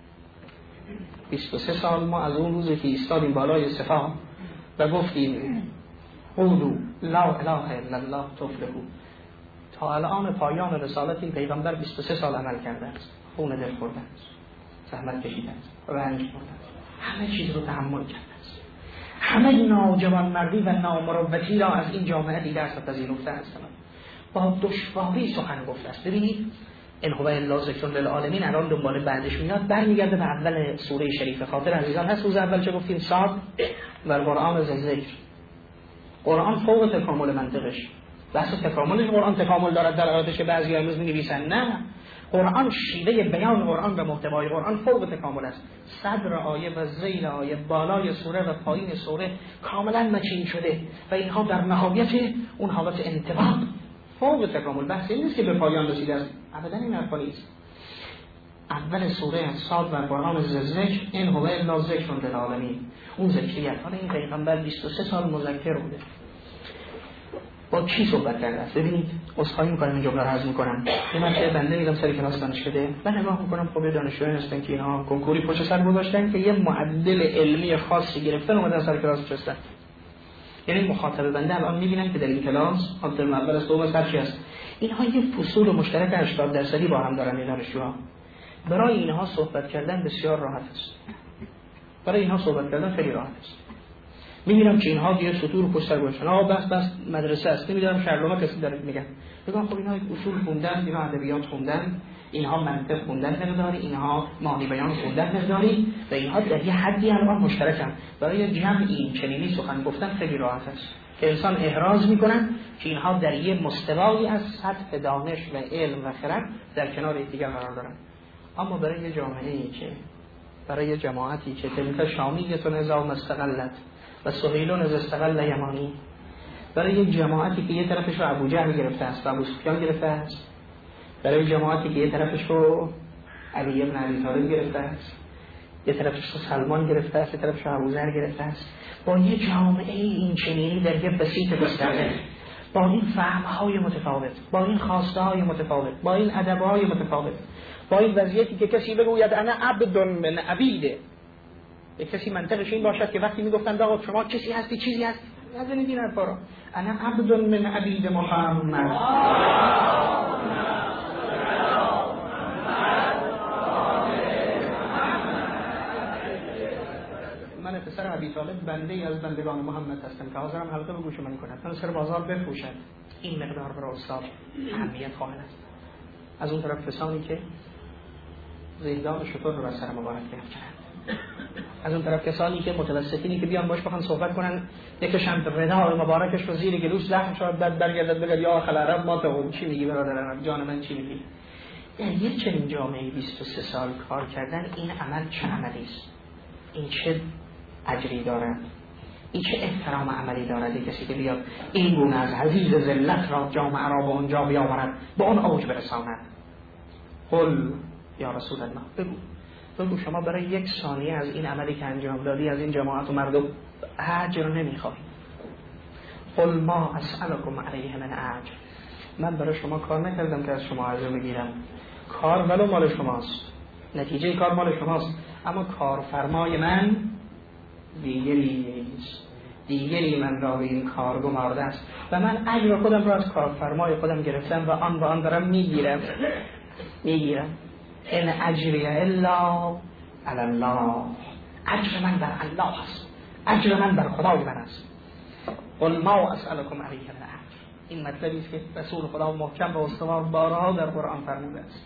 23 سال ما از اون روزی که ایستادیم بالای صفا و گفتیم قولوا لا اله الا الله تفلحوا، تا الان پایان رسالت این پیغمبر 23 سال عمل کرده است. خون دل خورده است، زحمت کشیده است، رنج برده است، همه چیز رو تحمل کرده است، همه ناجوان مردی و نامروتی را از این جامعه دیده است و پذیرفته است، با دشواری سخن گفته است. ببینید ان هو الا ذکر للعالمین الان دنبال بعدش میاد، برمیگرده به اول سوره شریفه. خاطر عزیزان هست روز اول چه گفتیم؟ صاد و قرآن ذکر. قرآن فوق تکامل منطقش، بحث تکاملش قرآن تکامل دارد در آیاتش که بعضی امروز می‌نویسن نه، قرآن شیوه بیان قرآن و محتوای قرآن فوق تکامل است. صدر آیه و ذیل آیه، بالای سوره و پایین سوره کاملا مچین شده و اینها در نهایت اون حالت انطباق فوق تکامل. بحث این نیست که به پایان رسیده است، ابدا این حرفا نیست. اول سوره صاد و قرآن ذکر ان هو الا ذکر للعالمین، اون ذکریت. حالا این پیغمبر 23 سال مذکر بوده، با کی صحبت کرده است؟ ببینید عذرخواهی می‌کنم این جمله رو عرض می‌کنم. من که بنده میگم سر کلاس دانشکده و نگاه می‌کنم خب دانشجویان هستن که اینها کنکوری پشت سر گذاشتن که یه معدل علمی خاصی گرفتن اومدن سر کلاس نشستن. یعنی مخاطب بنده الان می‌بینن که در این کلاس حاضر اول از دوم هر چی است، اینها یه فصول مشترک 80% با هم دارن. این دانشجوها برای اینها صحبت کردن بسیار راحت است، برای اینها صحبت کردن خیلی راحت است. می‌بینم که اینها یه سطور پشت سر گذاشتن، بس مدرسه است، نمی‌دونم شهرنامه کسی داره میگن. بگم خب اینها اصول خوندن، اینها ادبیات خوندن، اینها منطق خوندن مقداری، اینها معنی بیان خوندن مقداری و اینها در یه حدی الان مشترکن. برای جمع این چنینی سخن گفتن خیلی راحت است که انسان احراز میکنن که اینها در یه مستوایی از سطح دانش و علم و خرد در کنار یکدیگر قرار دارن. اما برای یه جامعه‌ای که، برای یه جماعتی که تلک شامیتون اذا مستقلت و سهیلون از استقل یمانی، برای یک جماعتی که یه طرفش رو ابو جهل گرفته است و ابو سفیان گرفته است، برای جماعتی که یه طرفش رو علی بن ابی طالب گرفته است، یه طرفش رو سلمان گرفته است، یه طرفش رو ابوذر گرفته است، با یه جامعه این چنینی در یه بسیط گسترده، با این فهم‌های متفاوت، با این خواسته‌های متفاوت، با این ادب‌های متفاوت، با این وضعیتی که کسی بگوید انا عبد من عبیده، یک کسی منطقش این باشد که وقتی میگفتن آقا شما کسی هستی چیزی هست، نزنید این حرفا رو. انا عبد من عبید محمد. من پسر ابی طالب بنده ای از بندگان محمد هستم که حاضرم حلقه به گوش من کند، من سر بازار بفروشد. این مقدار برای استاد اهمیت خواهد است. از اون طرف کسانی که زندان شطور رو بر سر مبارک گرفتند، از اون طرف کسانی که متوسطینی که بیان باش بخوان صحبت کنن، یکشم ردای مبارکش رو زیر گلوش زخم شد، بعد برگردد بگه یا اخل عرب ما تو چی میگی برادرم، جان من چی میگی؟ یه چنین جامعه 23 سال کار کردن، این عمل چه عملی است؟ این چه اجری دارد؟ این چه احترام عملی دارد؟ کسی که بیاد این گونه از عزیز ذلت را جامعه را به اونجا بیاورد، به اون اوج برساند. قل یا رسول الله، بگو شما برای 1 ثانیه از این عملی که انجام دادی از این جماعت و مردم اجر نمیخوای. قل ما اسألكم علیه من اجر، من برای شما کار نکردم که از شما اجر بگیرم، کار ولو مال شماست، نتیجه کار مال شماست، اما کارفرمای من دیگری نیست، دیگری من را به این کار گمارده است و من اجر خودم را از کارفرمای خودم گرفتم و آن دارم میگیرم. این اجری الا علی الله، اجر من بر الله است، اجر من بر خدای من است. قل ما اسألكم علیه من اجر. این مطلبی است که رسول خدا محکم و استوار بارها در قرآن فرموده است.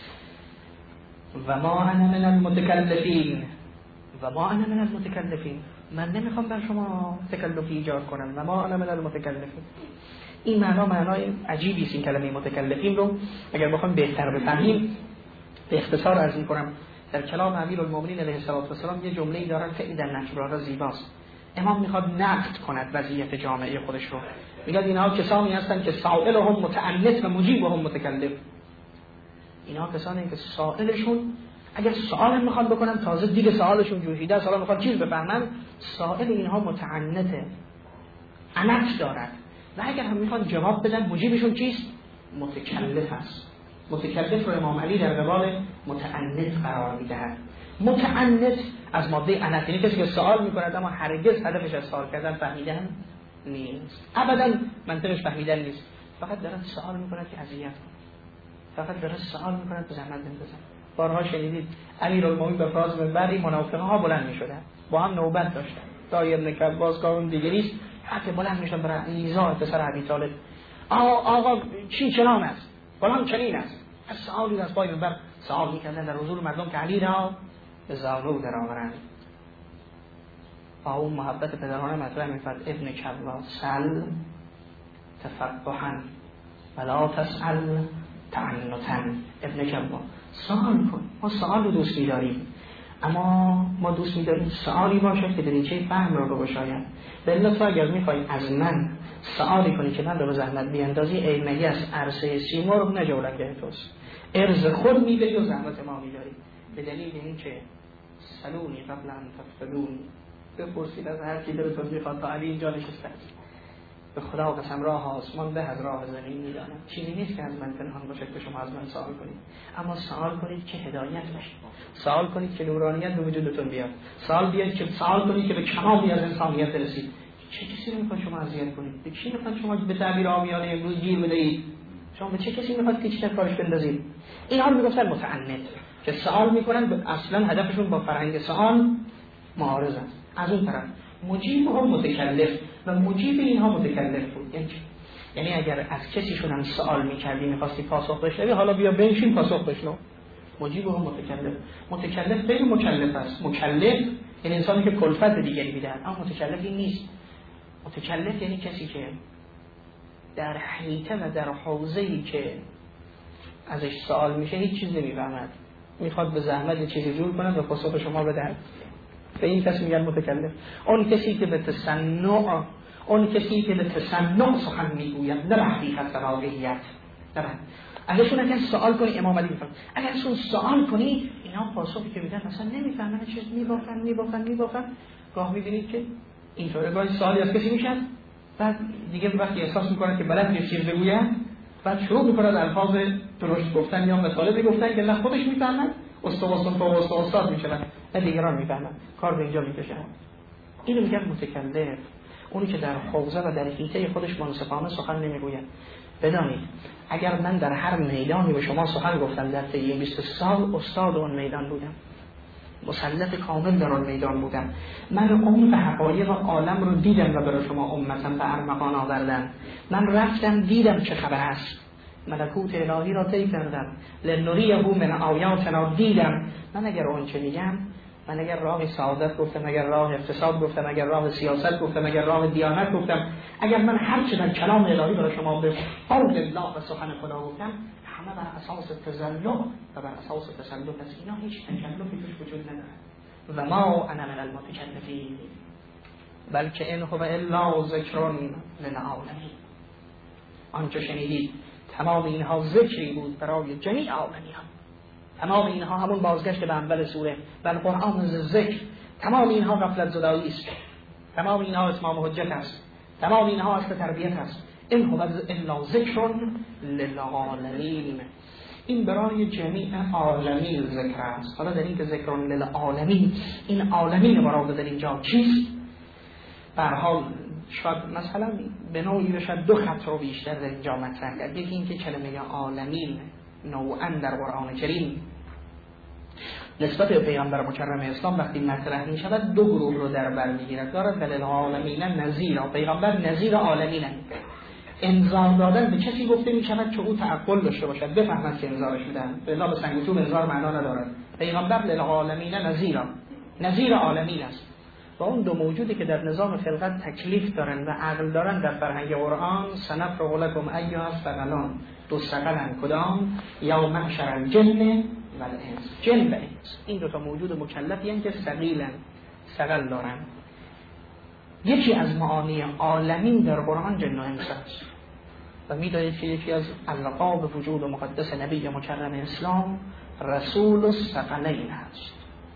و ما انا من المتکلفین، و ما انا من المتکلفین، من نمیخوام بر شما تکلفی ایجاد کنم. و ما انا من المتکلفین، این معنای عجیبی است. این کلمه متکلفین رو اگر بخوام بهتر بفهمیم به اختصار عرض می‌کنم. در کلام امیرالمومنین علیه السلام یه جمله‌ای دارن که این در نهج البلاغه زیباست. امام میخواد نقد کند وضعیت جامعه خودش رو. میگه اینها کسانی هستند که سائلهم متعنت و مجیبهم متکلف. اینها کسانی که سائلشون اگر سوال میخوان بکنن تازه دیگه سوالشون جوشیده است، حالا میخوان چیز بفهمن، سائل اینها متعنته، عنت دارد و اگر هم میخوان جواب بدن مجیبشون چیست؟ متکلف است. متکلف رو امام علی در قبال متعنت قرار میدهد. متعنت از ماده عنت، یعنی کسی که سوال میکند اما هرگز هدفش از سوال کردن فهمیدن نیست، ابدا منطقش فهمیدن نیست، فقط دارد سوال میکند که اذیت کنه، فقط دارد سوال میکند که زحمت بندازن. بارها شنیدید امیرالمومنین به فراز منبری منافقها بلند میشدن، با هم نوبت داشتن، دای ابن کباس کارون دیگری است، حتی بلند میشدن برای ایذا پسر ابی طالب. آقا چی چنان است، فلان چنین است، از سوالی از پای منبر سوال میکردن در حضور مردم که علی را به زانو در آورند. با اون محبت پدرانه مطرح میفرد ابن کباس سل تفقها ولا تسأل تعنتا. ابن کباس سوال کن، ما سوال رو دوست می‌داریم، اما ما دوست می‌داریم سوالی باشه که دریچه فهم رو بگشاید. بلا تو اگر می‌خوای از من سوالی کنی که من رو به زحمت بیاندازی، ایمهی از عرصه سیمرغ نجولنگه توست، ارز خود می‌بری و زحمت ما می‌داری. به دلیل اینکه سلونی قبل ان تفتدونی، بپرسید از هر کی دلتون می‌خواد تا علی اینجا نشسته است. به خدا قسم راه آسمان به از راه زمین میدانم. چیزی نیست که از من پنهان باشه که شما از من سوال کنید، اما سوال کنید که هدایت بشید، سوال کنید که نورانیت به وجودتون بیاد، سوال کنید که به کمالی از انسانیت برسید. چه کسی رو میخواد شما اذیت کنید؟ به کی میخواد شما به تعبیر عامیانه امروز گیر بدهید؟ شما به چه کسی میخواد پیچ کارش بندازید؟ اینها رو میگفتن متعنت، که سوال میکنن اصلا هدفشون با فرهنگ سوال معارض است. از اون طرف مجیب هم متکلف و مجیب اینها متکلف بود. یعنی اگر از کسیشون هم سوال میکردی میخواستی پاسخ بشنوی، حالا بیا بنشین پاسخ بشنو. مجیب هم متکلف خیلی مکلف است. مکلف یعنی انسانی که کلفت دیگری میدهد، اما متکلف این نیست. متکلف یعنی کسی که در حیطه و در حوزه‌ای که ازش سوال میشه هیچ چیز نمیفهمد، میخواد به زحمت چیزی جور کنه و پاسخ شما بده. به این کسی میگن متکلم. اون کسی که به تصنع سخن میگوید، نه به حقیقت و واقعیت. ازشون اگر سوال کنی، امام علی میفرماید اگر ازشون سوال کنی، اینا پاسخی که میدن اصلا نمیفهمن، چیز میبافن. گاه میبینید که اینطوره، گاهی سوالی از کسی میشن، بعد دیگه وقتی احساس میکنن که بلد نیست چیز بگوین، بعد شروع میکنن الفاظ درشت گفتن یا مطالبی گفتن که نه خودش میفهمن، استاد میشن، نه دیگران میفهمن. کار به اینجا میکشه. اینو میگن متکلم، اونی که در حوزه و در حیطه خودش منصفانه سخن نمیگوید. بدانید اگر من در هر میدانی به شما سخن گفتم در طی 20 سال، استاد اون میدان بودم، مسلط کامل در اون میدان بودم. من عمق حقایق عالم رو دیدم و برای شما امتم به ارمغان آوردم. من رفتم دیدم چه خبر است، ملکوت الهی را طی کردم، لنریه من آیاتنا دیدم. من اگر اون چه میگم، من اگر راه سعادت گفتم، اگر راه اقتصاد گفتم، اگر راه سیاست گفتم، اگر راه دیانت گفتم، اگر من هر چه در کلام الهی برای شما به قول الله و سخن خدا گفتم، همه بر اساس تزلع و بر اساس تسلط است. اینا هیچ تکلفی توش وجود نداره. و ما انا من المتکلفین بلکه ان هو الا ذکر للعالمین. آنچه شنیدید تمام اینها ذکری بود برای جمیع عالمیان. تمام اینها همون بازگشت به اول سوره و قرآن ذکر، تمام اینها غفلت زدایی است، تمام اینها اتمام حجت است، تمام اینها اصل تربیت است. این هو الا ذکر للعالمین. این برای جمیع عالمین ذکر است. حالا در این که ذکر للعالمین، این عالمین مراد در اینجا چیست؟ به هر حال شاید مثلا به نوعی بشه دو خط رو بیشتر در اینجا مطرح کرد. یکی این که کلمه عالمین نوعاً در قرآن کریم نسبت به پیامبر مکرم اسلام وقتی مطرح می شود دو گروه رو در بر میگیرد. دارد للعالمین نذیرا، پیغمبر نذیر عالمین، انذار دادن به کسی گفته می شود که او تعقل داشته باشد، بفهمد که انذارش میدن. به سنگوتون انذار معنا ندارد. پیغمبر للعالمین نذیرا، نذیر عالمین است. و اون دو موجودی که در نظام خلقت تکلیف دارن و عقل دارن در فرهنگ قرآن، سنفرغ لکم ایها الثقلان، دو ثقلن کدام؟ یا معشر الجن و الانس، جن و انس. این دو تا موجود مکلفی هستند که ثقل دارن. یکی از معانی عالمین در قرآن جن و انس است. و می‌دانید که یکی از القاب وجود مقدس نبی مکرم اسلام رسول الثقلین است.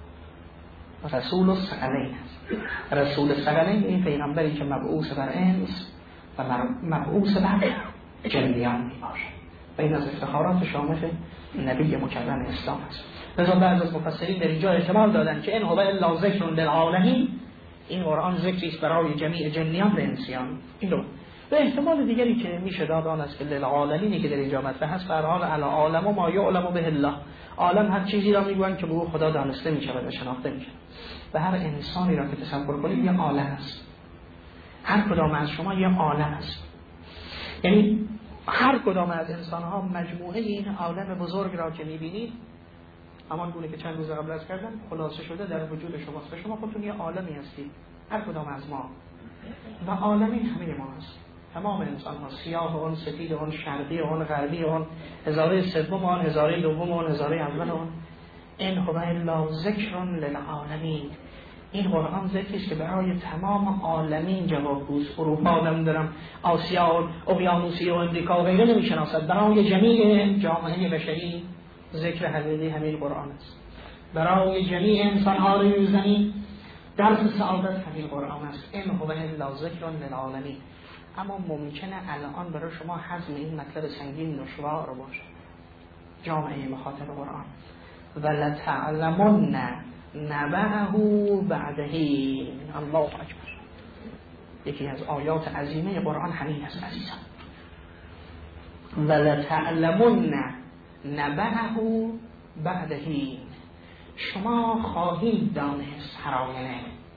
رسول الثقلین است. رسول الثقلین این پیغمبری که مبعوث بر انس و مبعوث بر جنیان میباشد و این از افتخارات شامل نبی مکرم اسلام است. لذا بعض از مفسرین در اینجا احتمال دادن که این هو الا ذکر للعالمین، این قرآن ذکری است برای جمیع جنیان و انسیان. اینو به احتمال دیگری که میشه داد آن است که للعالمینی که در اینجا مطرح است در حال العالم ما یعلم به الله، عالم هر چیزی را میگویند که به او خدا دانسته میشود و شناخته میشود. و هر انسانی را که تصور کنید یه عالم است. هر کدام از شما یه عالم است. یعنی هر کدام از انسان‌ها مجموعه این عالم بزرگ را که می‌بینید، همان گونه که چند روز قبل از کردم خلاصه شده در وجود شماست. شما خودتون یه عالمی هستید، هر کدام از ما. و عالمی همه ما هست. تمام انسان‌ها، سیاه اون، سفید اون، شرقی اون، غربی اون، هزاره سوم اون، هزاره دوم اون، هزاره اول اون. این هو الا ذکر للعالمین. این قرآن ذکری است که برای تمام عالمین جوابگوست. اروپا نمیدونم، آسیا، اقیانوسیه و امریکا و غیره نمیشناسد. برای جمیع جامعه بشری ذکر حقیقی همین قرآن است. برای جمیع انسان‌ها روی زمین درس سعادت همین قرآن است. این هو الا ذکر للعالمین. اما ممکنه الان برای شما هضم این مطلب سنگین دشوار باشه. جامعه مخاطب قرآن ولتعلمن نبأه بعد حین. الله اکبر. یکی از آیات عظیمه قرآن همین است عزیزان. ولتعلمن نبأه بعد حین. شما خواهید دانست هر آینه،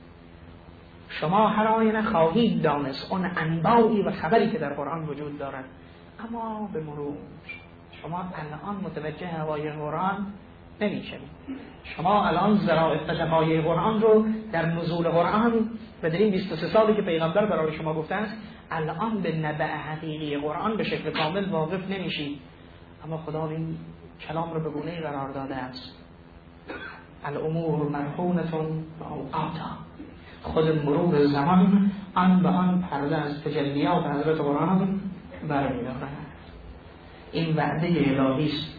شما هر آینه خواهید دانست اون انبائی و خبری که در قرآن وجود دارد. اما به مرور شما الان متوجه هوای قرآن نمیشید. شما الان ظرافت هوای قرآن رو در نزول قرآن و در این 23 سالی که پیغمبر برای شما گفته است الان به نبأ حقیقی قرآن به شکل کامل واقف نمیشید. اما خدا این کلام رو به گونه‌ای قرار داده است. الامور مرهونة بأوقاتها. خود مرور زمان آن به آن پرده از تجلیات حضرت قرآن برمی‌دارد. این وعده الهی است.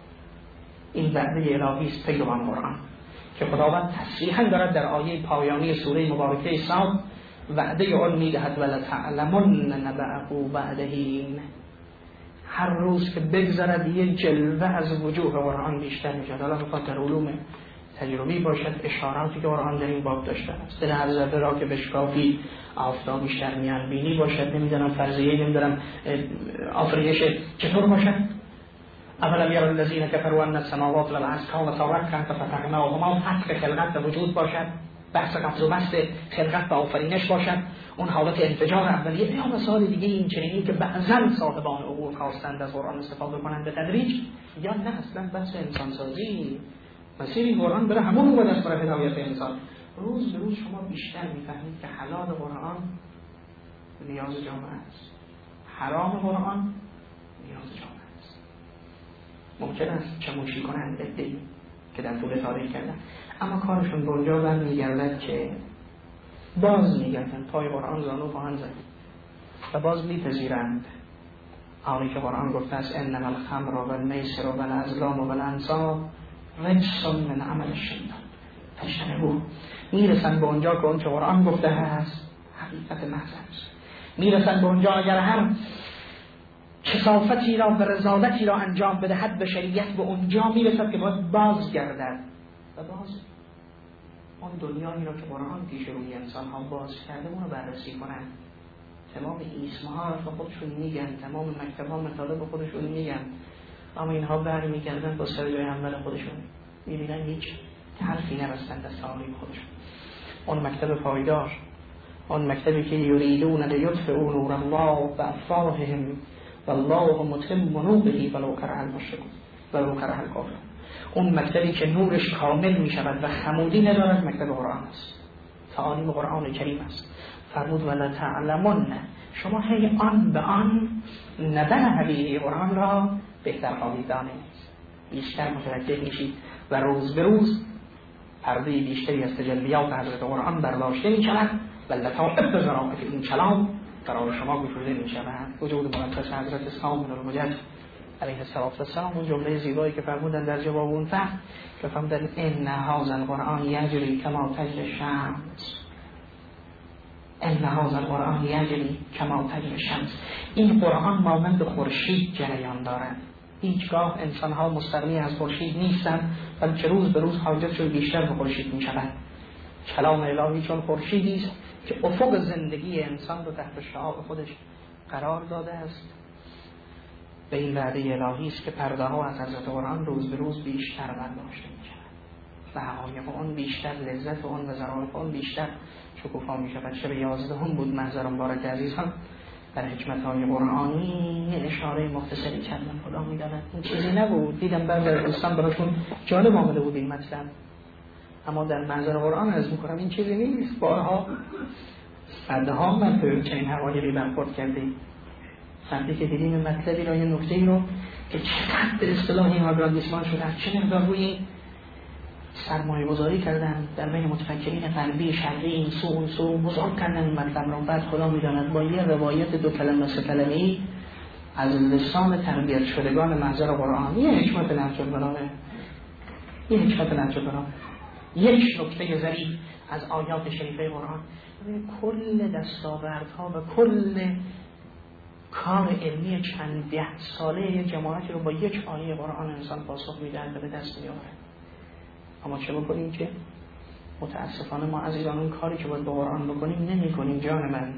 این وعده الهی است پیغام قرآن که خداوند تصریحاً دارد در آیه پایانی سوره مبارکه صاد وعده آن می‌دهد ولتعلمن نبأه بعد حین. هر روز که بگذرد یه جلوه از وجوه قرآن بیشتر می‌شود. حالا می‌خواد در علوم تجربی باشد، اشاراتی که قرآن در این باب داشته است. در هر ذره را که بشکافی آفتاب بیشتر میان بینی باشد. نمیدونم فرضیه نمیدونم آفریش چطور باشد. اولم یرا الذین کفروا ان السماوات والارض کانتا رتقا ففتقناهما. فتح خلقت وجود باشد، بحث قبض و بسط خلقت و آفرینش باشد، اون حالت انفجار اولیه یا مثال دیگه این چنینی که بعضا صاحبان عقول خواستند از قرآن استفاده کنند به تدریج، یا نه اصلا بحث انسان سازی. مسیر این قرآن برای همون بود از برای هدایت انسان. روز به روز شما بیشتر میفهمید که حلال قرآن نیاز جامعه است، حرام قرآن نیاز جامعه است. ممکن است چموشی کنند ادعی که در طول تاریخ کردن، اما کارشون به اونجا برمیگردد که باز میگردن پای قرآن زانو خواهند زد و باز میپذیرند آنی که قرآن گفته است انما الخمر والمیسر والازلام والانصاب رجس من عمل الشیطان فاجتنبوه. میرسن به اونجا که اون چه قرآن گفته هست حقیقت محض است. میرسن به اونجا اگر هر کثافتی را و رضالتی را انجام بدهد، بشریت به اونجا میرسد که باید بازگردد و باز اون دنیایی را که قرآن پیش روی انسان ها باز کرده اون رو بررسی کنن. تمام ایسمه ها را به خودشون میگن، تمام مکتب ها مطالب به خودشون میگن، اما اینها برمیگردن با سر جای اول خودشون، میبینن هیچ حرفی نبستند از تعالیم خودشون. اون مکتب پایدار، اون مکتبی که یریدون لیطفئوا نور الله بافواههم والله متم نوره ولو کره المشرکون ولو کره الکافرون، اون مکتبی که نورش کامل می شود و خمودی ندارد، مکتب قرآن است، تعالیم قرآن کریم است. فرمود ولا تعلمون، شما هی آن به آن نبن حقیقی قرآن را بهتر خواهید دانست، بیشتر متوجه میشید و روز به روز پرده بیشتری از تجلیات حضرت قرآن برداشته می شود و لطائف ظرافت این کلام برای شما گشوده می شود. وجود مقدس حضرت سامون المجد علیه السلام، اون جمله زیبایی که فرمودن در جواب اون فهم که فرمودن ان هذا القرآن یجری کما تجری الشمس، ان هذا القرآن یجری کما تجری الشمس، این قرآن مانند خورشید جریان دارد. هیچگاه انسان‌ها مستغنی از خورشید نیستند، بلکه روز به روز حاجتشون بیشتر به خورشید می‌شود. کلام الهی چون خورشیدی است که افق زندگی انسان رو تحت شعاع خودش قرار داده است. به این وعده الهی است که پرده ها از حضرت قرآن روز به روز بیشتر برداشته می‌شود و حقایق اون بیشتر، لذت اون و ظرافت اون بیشتر شکوفا می‌شود. شب 11 بود محضر مبارک عزیزان در حکمت‌های قرآنی اشاره مختصری کردم، خدا می‌داند این چیزی نبود، دیدم بعضی از دوستان براشون جالب آمده بود این مطلب، اما در منظر قرآن عرض می‌کنم این چیزی نیست. بارها صدها مرتبه چنین حقایقی برخورد کردیم، وقتی که دیدیم مطلبی را، یه نکته‌ای رو که چقدر به اصطلاح این آگراندیسمان شدن، چه مقدار روی سرمایه گذاری کردن در بین متفکرین غربی شرقی، این سو اون سو بزرگ کردن این مطلب را. بعد خدا می‌داند با یه روایت 2 کلمه 3 کلمه‌ای از لسان تربیت شدگان محضر قرآن، یه حکمت نهج البلاغه، یه حکمت نهج البلاغه، یک نکته ظریف از آیات شریفه قرآن، کل دستاوردها و کل کار علمی چند 10 ساله یک جماعتی رو با یک آیه قرآن انسان پاسخ می‌دهد و به دست می‌آورد. اما چه بکنیم که متاسفانه ما عزیزان اون کاری که باید با قرآن بکنیم نمی‌کنیم. جان من،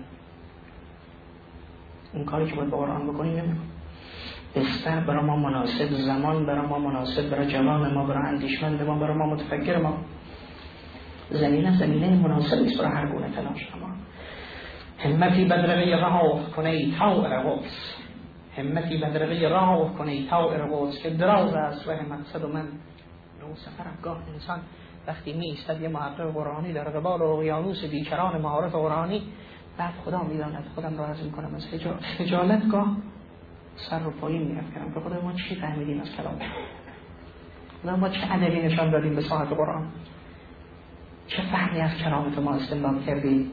اون کاری که باید با قرآن بکنیم نمی‌کنیم. بستر برای ما مناسب، زمان برای ما مناسب، برای جوان ما، برای اندیشمند ما، برای ما متفکر ما، زمینه مناسبی است برای هر گونه تلاش ما. همتی بدرقه راه کنی طائر قدس، همتی بدرقه راه کنی طائر قدس، که دراز است راه مقصد من. رو سفر افگاه انسان وقتی می ایستد یه محقق قرآنی در قبال اقیانوس بیکران معارف قرآنی، بعد خدا میداند خودم را عرض میکنم از خجالتگاه سر رو پایین می‌افکنم که خدا ما چی فهمیدیم از کلام خدا، ما چه ادبی نشان دادیم به ساحت قرآن، چه فهمی از کلامت ما استنباط کردیم.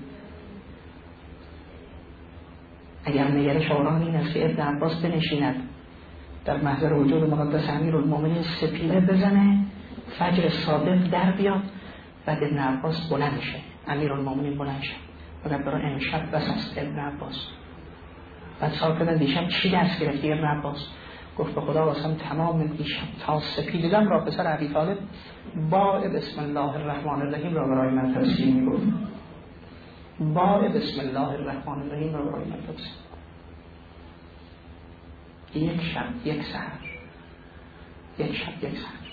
اگر نگرش قرآن این است که ابن عباس بنشیند در محضر وجود مقدس امیرالمومنین سپیده بزنه، فجر صادق در بیاد، بعد ابن عباس بلند شه، امیرالمومنین بلند شه، بعد برای امشب بس است ابن عباس. بعد سوال کردن دیشب چی دست گرفتی ابن عباس؟ گفت به خدا قسم تمام دیشب تا سپیدم را پسر ابی طالب با بسم الله الرحمن الرحیم را برای من تفسیر می‌گفت، با بسم الله الرحمن الرحیم را برای من تفسیر. یک شب یک سحر، یک شب یک سحر.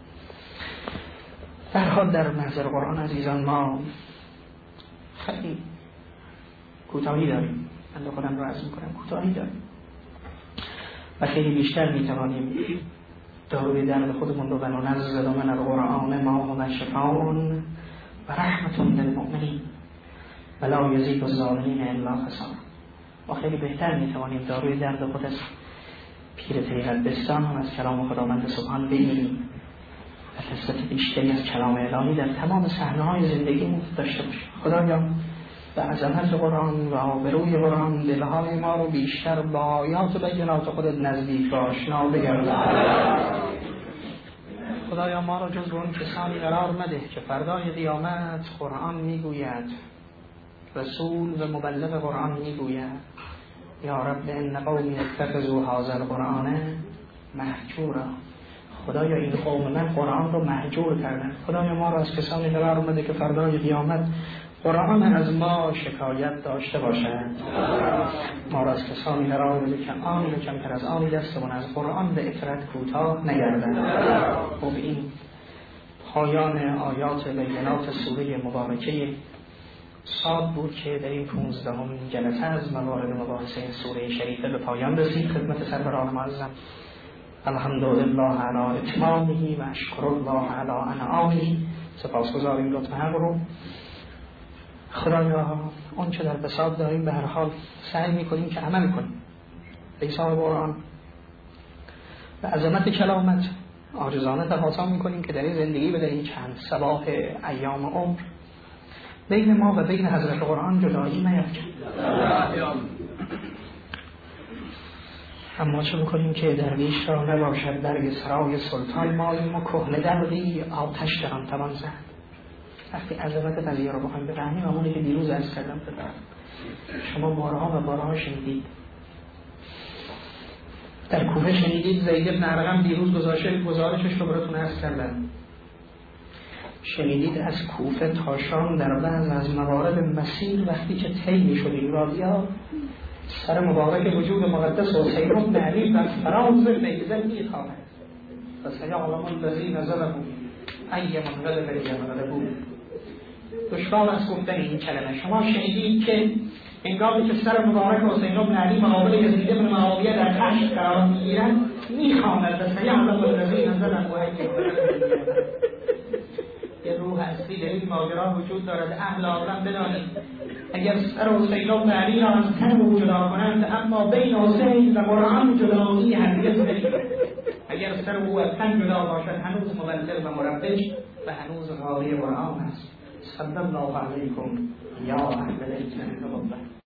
در حال در محضر قرآن عزیزان ما خیلی کوتاهی داریم، من خودم رو عرض می‌کنم کوتاهی داریم و خیلی بیشتر می‌توانیم داروی درد خودمون رو بننزل من القرآن ما هو شفاء و رحمت للمؤمنین و لا یزید الظالمین الا خسارا. و خیلی بهتر می‌توانیم داروی درد خود از پیر طریقت بستان هم از کلام خداوند سبحان بگیریم و لذت بیشتری از کلام الهی در تمام صحنه‌های زندگیمون داشته باشیم. خدایا به عظمت قرآن و آبروی قرآن دلهای ما رو بیشتر با آیات و بینات خودت نزدیک و آشنا بگردان. خدایا ما را جز اون کسانی قرار مده که فردای قیامت قرآن میگوید، رسول و مبلغ قرآن میگوید، یا رب ان قومی اتخذوا هذا القرآن مهجورا. خدایا این قوم من قرآن رو مهجور کردن. خدایا ما را از کسانی قرار بده که فردای قیامت قرآن از ما شکایت داشته باشد. ما را از کسانی قرار بده که آنی کمتر از آنی دستمون از قرآن به اطرت کوتاه نگردد. خب این پایان آیات بینات سوره مبارکه صاد بود که در این 15مین جلسه از موارد مباحثه سوره شریفه به پایان رسید. خدمت سروران معظم الحمدلله علی اتمامه و اشکر الله علی انعامه. سپاسگزاریم لطف حق رو. خدایا اون چه در بساط داریم به هر حال سعی میکنیم که عمل کنیم به حساب قرآن. به عظمت کلامت عاجزانه تقاضا میکنیم که در این زندگی و در این چند صباح ایام عمر بین ما و بین حضرت قرآن جدایی نیفکن. اما چه بکنیم که درویش را نباشد درگ سرای سلطان مالیم و کهنه دردی آتش در آن توان زد. وقتی عظمت قضیه رو بخوایم بفهمیم همونی که دیروز عرض کردم بفهم. شما بارها و بارها شنیدید، در کوفه شنیدید زید بن ارقم دیروز گزارشش رو براتون عرض کردم. شنیدید از کوفه تا شام در بعض از موارد مسیر وقتی که طی می‌شدیم رادیا سر مبارک وجود مقدس حسین بن علی بر فراز نیزه می‌خواند و سیعلم الذین ظلموا ای منقلب ینقلبون. دشوار از گفتن این کلمه. شما شنیدید که هنگامی که سر مبارک حسین بن علی مقابل یزید بن معاویه در حشر قرار می‌گیرند می‌خواند و سیعلم الذین ظلموا ای منقلب. یه روح اصلی در این ماجرا وجود دارد. اهل عالم بدانید اگر سر حسین بن علی را از تن او جدا کنند اما بین حسین و قرآن جدایی هرگز نمی‌شود. اگر سر او از تن جدا باشد هنوز مبلغ و مربج و هنوز راوی قرآن است. صلی الله علیکم یا اهل بیت الله.